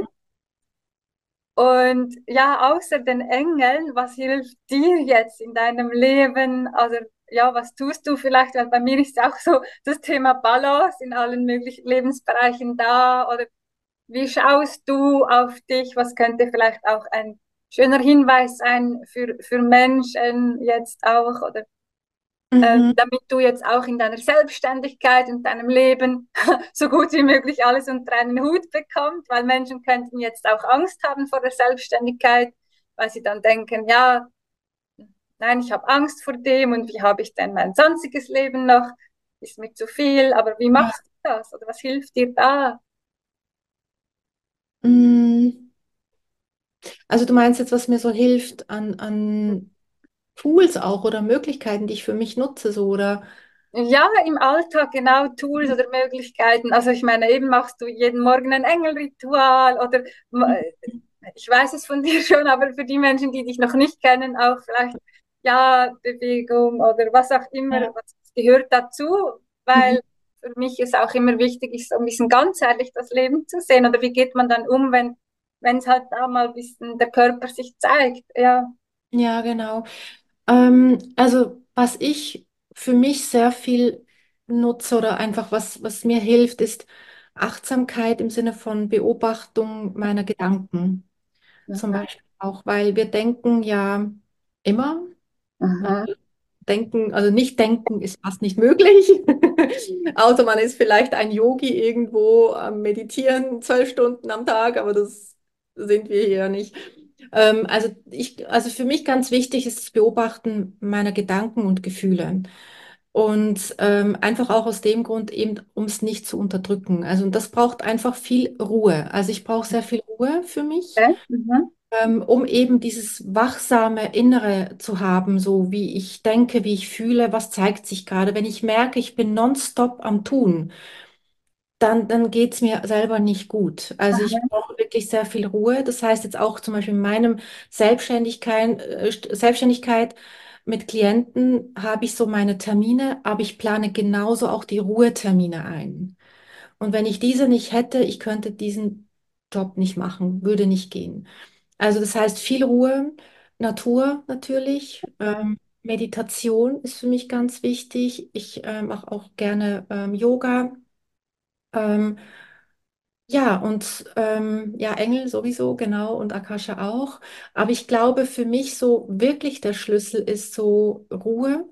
Und ja, außer den Engeln, was hilft dir jetzt in deinem Leben? Also ja, was tust du vielleicht? Weil bei mir ist auch so das Thema Balance in allen möglichen Lebensbereichen da. Oder wie schaust du auf dich? Was könnte vielleicht auch ein schöner Hinweis sein für, für Menschen jetzt auch? Oder äh, Mhm. damit du jetzt auch in deiner Selbstständigkeit und deinem Leben so gut wie möglich alles unter einen Hut bekommst, weil Menschen könnten jetzt auch Angst haben vor der Selbstständigkeit, weil sie dann denken, ja, nein, ich habe Angst vor dem und wie habe ich denn mein sonstiges Leben noch? Ist mir zu viel, aber wie Ja. machst du das? Oder was hilft dir da? Mm, Also du meinst jetzt, was mir so hilft an, an Tools auch oder Möglichkeiten, die ich für mich nutze, so oder? Ja, im Alltag genau Tools oder Möglichkeiten. Also ich meine, eben machst du jeden Morgen ein Engelritual oder ich weiß es von dir schon, aber für die Menschen, die dich noch nicht kennen, auch vielleicht ja, Bewegung oder was auch immer, Ja. was gehört dazu, Mhm. weil für mich ist auch immer wichtig, ist so ein bisschen ganzheitlich das Leben zu sehen. Oder wie geht man dann um, wenn wenn es halt da mal ein bisschen der Körper sich zeigt? Ja. Ja, genau. Ähm, also was ich für mich sehr viel nutze oder einfach was, was mir hilft, ist Achtsamkeit im Sinne von Beobachtung meiner Gedanken. Zum Mhm. Beispiel auch, weil wir denken ja immer, Mhm. denken, also nicht denken ist fast nicht möglich. Außer man ist vielleicht ein Yogi irgendwo am Meditieren zwölf Stunden am Tag, aber das sind wir hier nicht. Ähm, also ich, also für mich ganz wichtig ist das Beobachten meiner Gedanken und Gefühle. Und ähm, einfach auch aus dem Grund eben, um es nicht zu unterdrücken. Also und das braucht einfach viel Ruhe. Also ich brauche sehr viel Ruhe für mich, Okay. Mhm. ähm, um eben dieses wachsame Innere zu haben, so wie ich denke, wie ich fühle, was zeigt sich gerade. Wenn ich merke, ich bin nonstop am Tun, dann, dann geht es mir selber nicht gut. Also ich Mhm. brauche wirklich sehr viel Ruhe. Das heißt jetzt auch zum Beispiel in meinem Selbstständigkeit, äh, St- Selbstständigkeit mit Klienten habe ich so meine Termine, aber ich plane genauso auch die Ruhetermine ein. Und wenn ich diese nicht hätte, ich könnte diesen Job nicht machen, würde nicht gehen. Also das heißt viel Ruhe, Natur natürlich, ähm, Meditation ist für mich ganz wichtig. Ich ähm, mache auch gerne ähm, Yoga. Ähm, ja, und ähm, ja, Engel sowieso, genau, und Akasha auch. Aber ich glaube, für mich so wirklich der Schlüssel ist so Ruhe,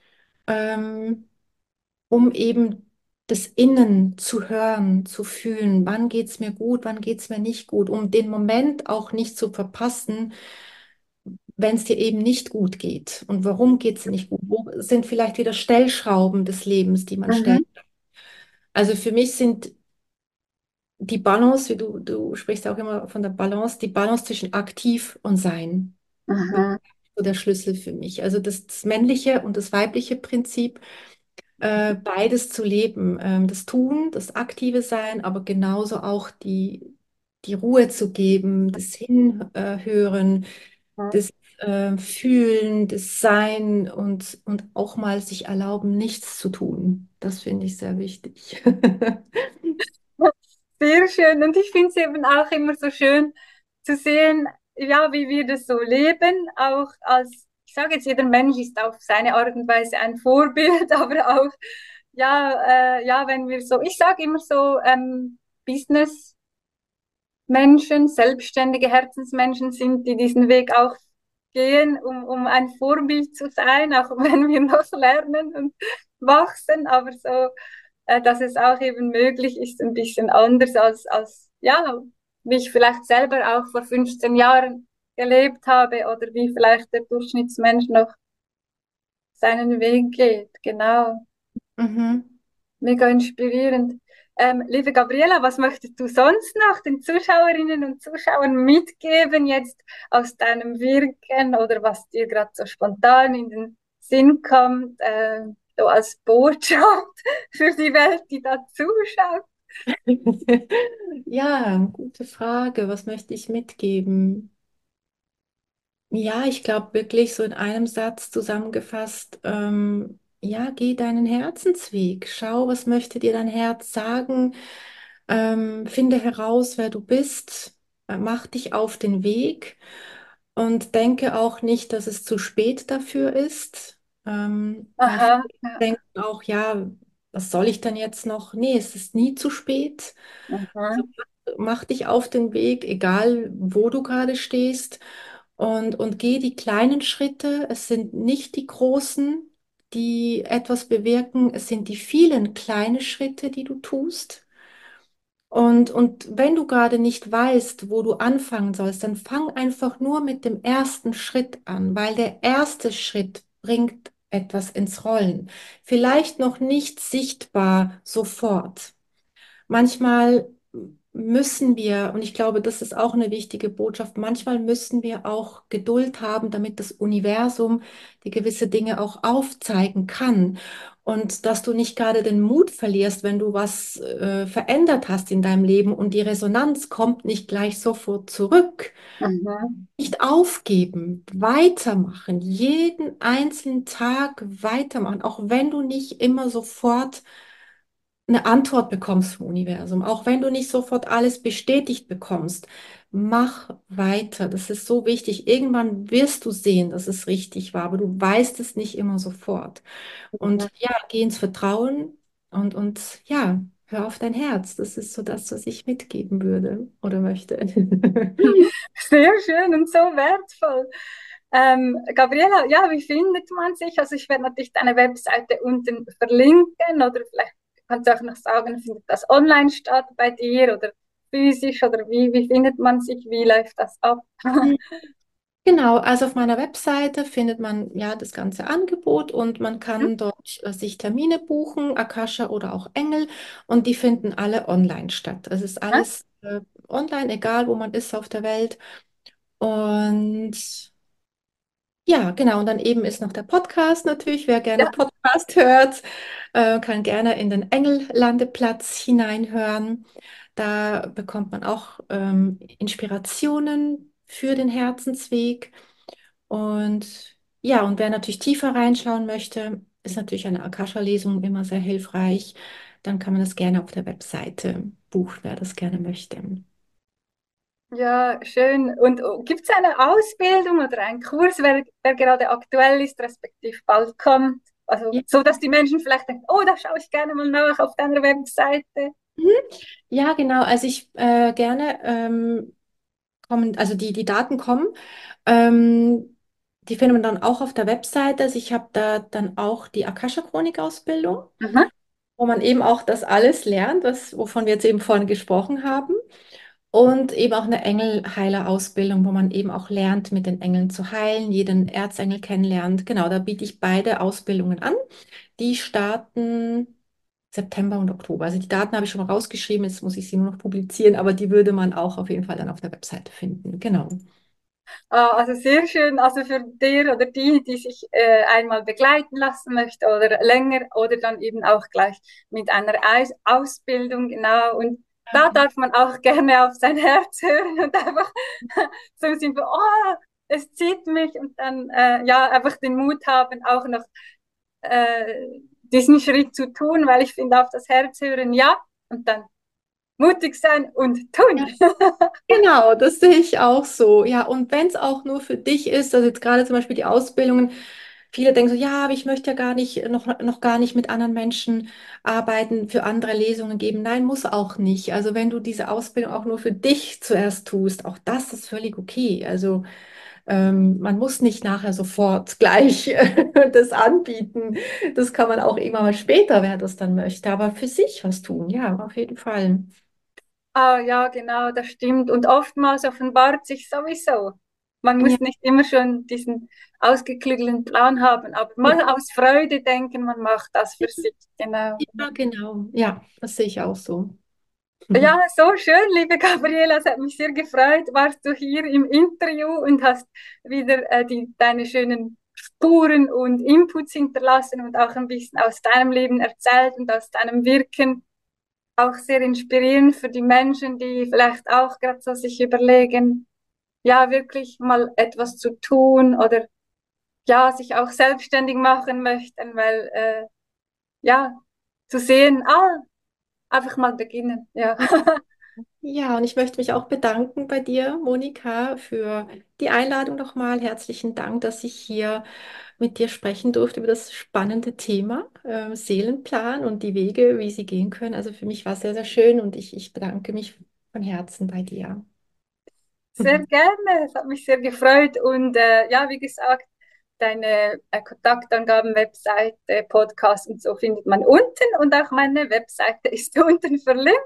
ähm, um eben das Innen zu hören, zu fühlen. Wann geht es mir gut, wann geht es mir nicht gut, um den Moment auch nicht zu verpassen, wenn es dir eben nicht gut geht. Und warum geht es dir nicht gut? Wo sind vielleicht wieder Stellschrauben des Lebens, die man Mhm. stellt. Also für mich sind die Balance, wie du, du sprichst auch immer von der Balance, die Balance zwischen aktiv und sein. Mhm. So der Schlüssel für mich. Also das, das männliche und das weibliche Prinzip, äh, beides zu leben. Ähm, das Tun, das aktive Sein, aber genauso auch die, die Ruhe zu geben, das Hinhören, das äh, Fühlen, das Sein und, und auch mal sich erlauben, nichts zu tun. Das finde ich sehr wichtig. Sehr schön. Und ich finde es eben auch immer so schön zu sehen, ja, wie wir das so leben. Auch als, ich sage jetzt, jeder Mensch ist auf seine Art und Weise ein Vorbild, aber auch, ja, äh, ja, wenn wir so, ich sage immer so, ähm, Business-Menschen, selbstständige Herzensmenschen sind, die diesen Weg auch gehen, um, um ein Vorbild zu sein, auch wenn wir noch lernen und wachsen, aber so äh, dass es auch eben möglich ist, ein bisschen anders als, als, ja, wie ich vielleicht selber auch vor fünfzehn Jahren gelebt habe oder wie vielleicht der Durchschnittsmensch noch seinen Weg geht. Genau, Mhm. mega inspirierend. Ähm, liebe Gabriela, was möchtest du sonst noch den Zuschauerinnen und Zuschauern mitgeben, jetzt aus deinem Wirken oder was dir gerade so spontan in den Sinn kommt, äh, so als Botschaft für die Welt, die da zuschaut? Ja, gute Frage. Was möchte ich mitgeben? Ja, ich glaube wirklich so in einem Satz zusammengefasst, ähm, ja, geh deinen Herzensweg. Schau, was möchte dir dein Herz sagen? Ähm, finde heraus, wer du bist. Äh, mach dich auf den Weg und denke auch nicht, dass es zu spät dafür ist. Ähm, weil viele Aha, ja. denken auch, ja, was soll ich denn jetzt noch? Nee, es ist nie zu spät. Also Mhm. mach dich auf den Weg, egal wo du gerade stehst, und, und geh die kleinen Schritte. Es sind nicht die großen, die etwas bewirken, es sind die vielen kleinen Schritte, die du tust. Und, und wenn du gerade nicht weißt, wo du anfangen sollst, dann fang einfach nur mit dem ersten Schritt an, weil der erste Schritt bringt etwas ins Rollen. Vielleicht noch nicht sichtbar sofort. Manchmal müssen wir, und ich glaube, das ist auch eine wichtige Botschaft, manchmal müssen wir auch Geduld haben, damit das Universum die gewisse Dinge auch aufzeigen kann. Und dass du nicht gerade den Mut verlierst, wenn du was äh, verändert hast in deinem Leben und die Resonanz kommt nicht gleich sofort zurück. Mhm. Nicht aufgeben, weitermachen, jeden einzelnen Tag weitermachen, auch wenn du nicht immer sofort eine Antwort bekommst vom Universum, auch wenn du nicht sofort alles bestätigt bekommst, mach weiter. Das ist so wichtig. Irgendwann wirst du sehen, dass es richtig war, aber du weißt es nicht immer sofort. Und ja, geh ins Vertrauen und, und ja, hör auf dein Herz. Das ist so das, was ich mitgeben würde oder möchte. Sehr schön und so wertvoll. Ähm, Gabriela, ja, wie findet man sich? Also ich werde natürlich deine Webseite unten verlinken oder vielleicht kannst du auch noch sagen, findet das online statt bei dir oder physisch oder wie, wie findet man sich? Wie läuft das ab? Genau, also auf meiner Webseite findet man ja das ganze Angebot und man kann dort äh, sich Termine buchen, Akasha oder auch Engel, und die finden alle online statt. Es ist alles äh, online, egal wo man ist auf der Welt. Und ja, genau, und dann eben ist noch der Podcast natürlich. Wer gerne Ja, Podcast hört, äh, kann gerne in den Engellandeplatz hineinhören. Da bekommt man auch ähm, Inspirationen für den Herzensweg. Und ja, und wer natürlich tiefer reinschauen möchte, ist natürlich eine Akasha-Lesung immer sehr hilfreich. Dann kann man das gerne auf der Webseite buchen, wer das gerne möchte. ja, schön. Und gibt es eine Ausbildung oder einen Kurs, wer, der gerade aktuell ist, respektive bald kommt? Also Ja, so, dass die Menschen vielleicht denken, oh, da schaue ich gerne mal nach auf deiner Webseite. mhm. Ja, genau. Also ich äh, gerne ähm, kommen, also die, die Daten kommen. Ähm, die findet man dann auch auf der Webseite. Also ich habe da dann auch die Akasha-Chronik-Ausbildung, Mhm. wo man eben auch das alles lernt, was, wovon wir jetzt eben vorhin gesprochen haben. Und eben auch eine Engelheiler-Ausbildung, wo man eben auch lernt, mit den Engeln zu heilen, jeden Erzengel kennenlernt. Genau, da biete ich beide Ausbildungen an. Die starten September und Oktober. Also die Daten habe ich schon mal rausgeschrieben, jetzt muss ich sie nur noch publizieren, aber die würde man auch auf jeden Fall dann auf der Webseite finden. Genau. Ah, also sehr schön, also für der oder die, die sich äh, einmal begleiten lassen möchte oder länger oder dann eben auch gleich mit einer Aus Ausbildung, genau. Und da darf man auch gerne auf sein Herz hören und einfach so im Sinne von, oh, es zieht mich und dann äh, ja einfach den Mut haben, auch noch äh, diesen Schritt zu tun, weil ich finde, auf das Herz hören, ja, und dann mutig sein und tun. Genau, das sehe ich auch so. Ja, und wenn es auch nur für dich ist, also jetzt gerade zum Beispiel die Ausbildungen, viele denken so, ja, aber ich möchte ja gar nicht, noch, noch gar nicht mit anderen Menschen arbeiten, für andere Lesungen geben. Nein, muss auch nicht. Also wenn du diese Ausbildung auch nur für dich zuerst tust, auch das ist völlig okay. Also ähm, man muss nicht nachher sofort gleich das anbieten. Das kann man auch irgendwann mal später, wer das dann möchte. Aber für sich was tun, ja, auf jeden Fall. Ah, ja, genau, das stimmt. Und oftmals offenbart sich sowieso. Man Ja. muss nicht immer schon diesen ausgeklügelten Plan haben, aber mal aus Freude denken, man macht das für sich. Genau. Ja, genau. Ja, das sehe ich auch so. Ja, so schön, liebe Gabriela, es hat mich sehr gefreut. Warst du hier im Interview und hast wieder äh, die, deine schönen Spuren und Inputs hinterlassen und auch ein bisschen aus deinem Leben erzählt und aus deinem Wirken. Auch sehr inspirierend für die Menschen, die vielleicht auch gerade so sich überlegen, ja, wirklich mal etwas zu tun oder ja, sich auch selbstständig machen möchten, weil äh, ja, zu sehen, ah, einfach mal beginnen, ja. Ja, und ich möchte mich auch bedanken bei dir, Monika, für die Einladung nochmal. Herzlichen Dank, dass ich hier mit dir sprechen durfte über das spannende Thema äh, Seelenplan und die Wege, wie sie gehen können. Also für mich war es sehr, sehr schön und ich, ich bedanke mich von Herzen bei dir. Sehr gerne, es hat mich sehr gefreut und äh, ja, wie gesagt, deine äh, Kontaktangaben, Webseite, Podcast und so findet man unten und auch meine Webseite ist unten verlinkt.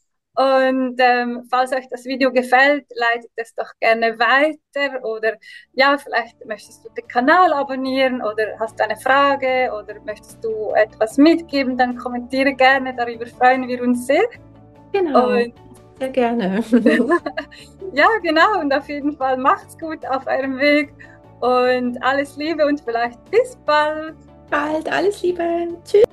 Und ähm, falls euch das Video gefällt, leitet es doch gerne weiter oder ja, vielleicht möchtest du den Kanal abonnieren oder hast eine Frage oder möchtest du etwas mitgeben, dann kommentiere gerne, darüber freuen wir uns sehr. Genau, Und sehr gerne. ja, genau, und auf jeden Fall macht's gut auf eurem Weg und alles Liebe und vielleicht bis bald. Bald, alles Liebe. Tschüss.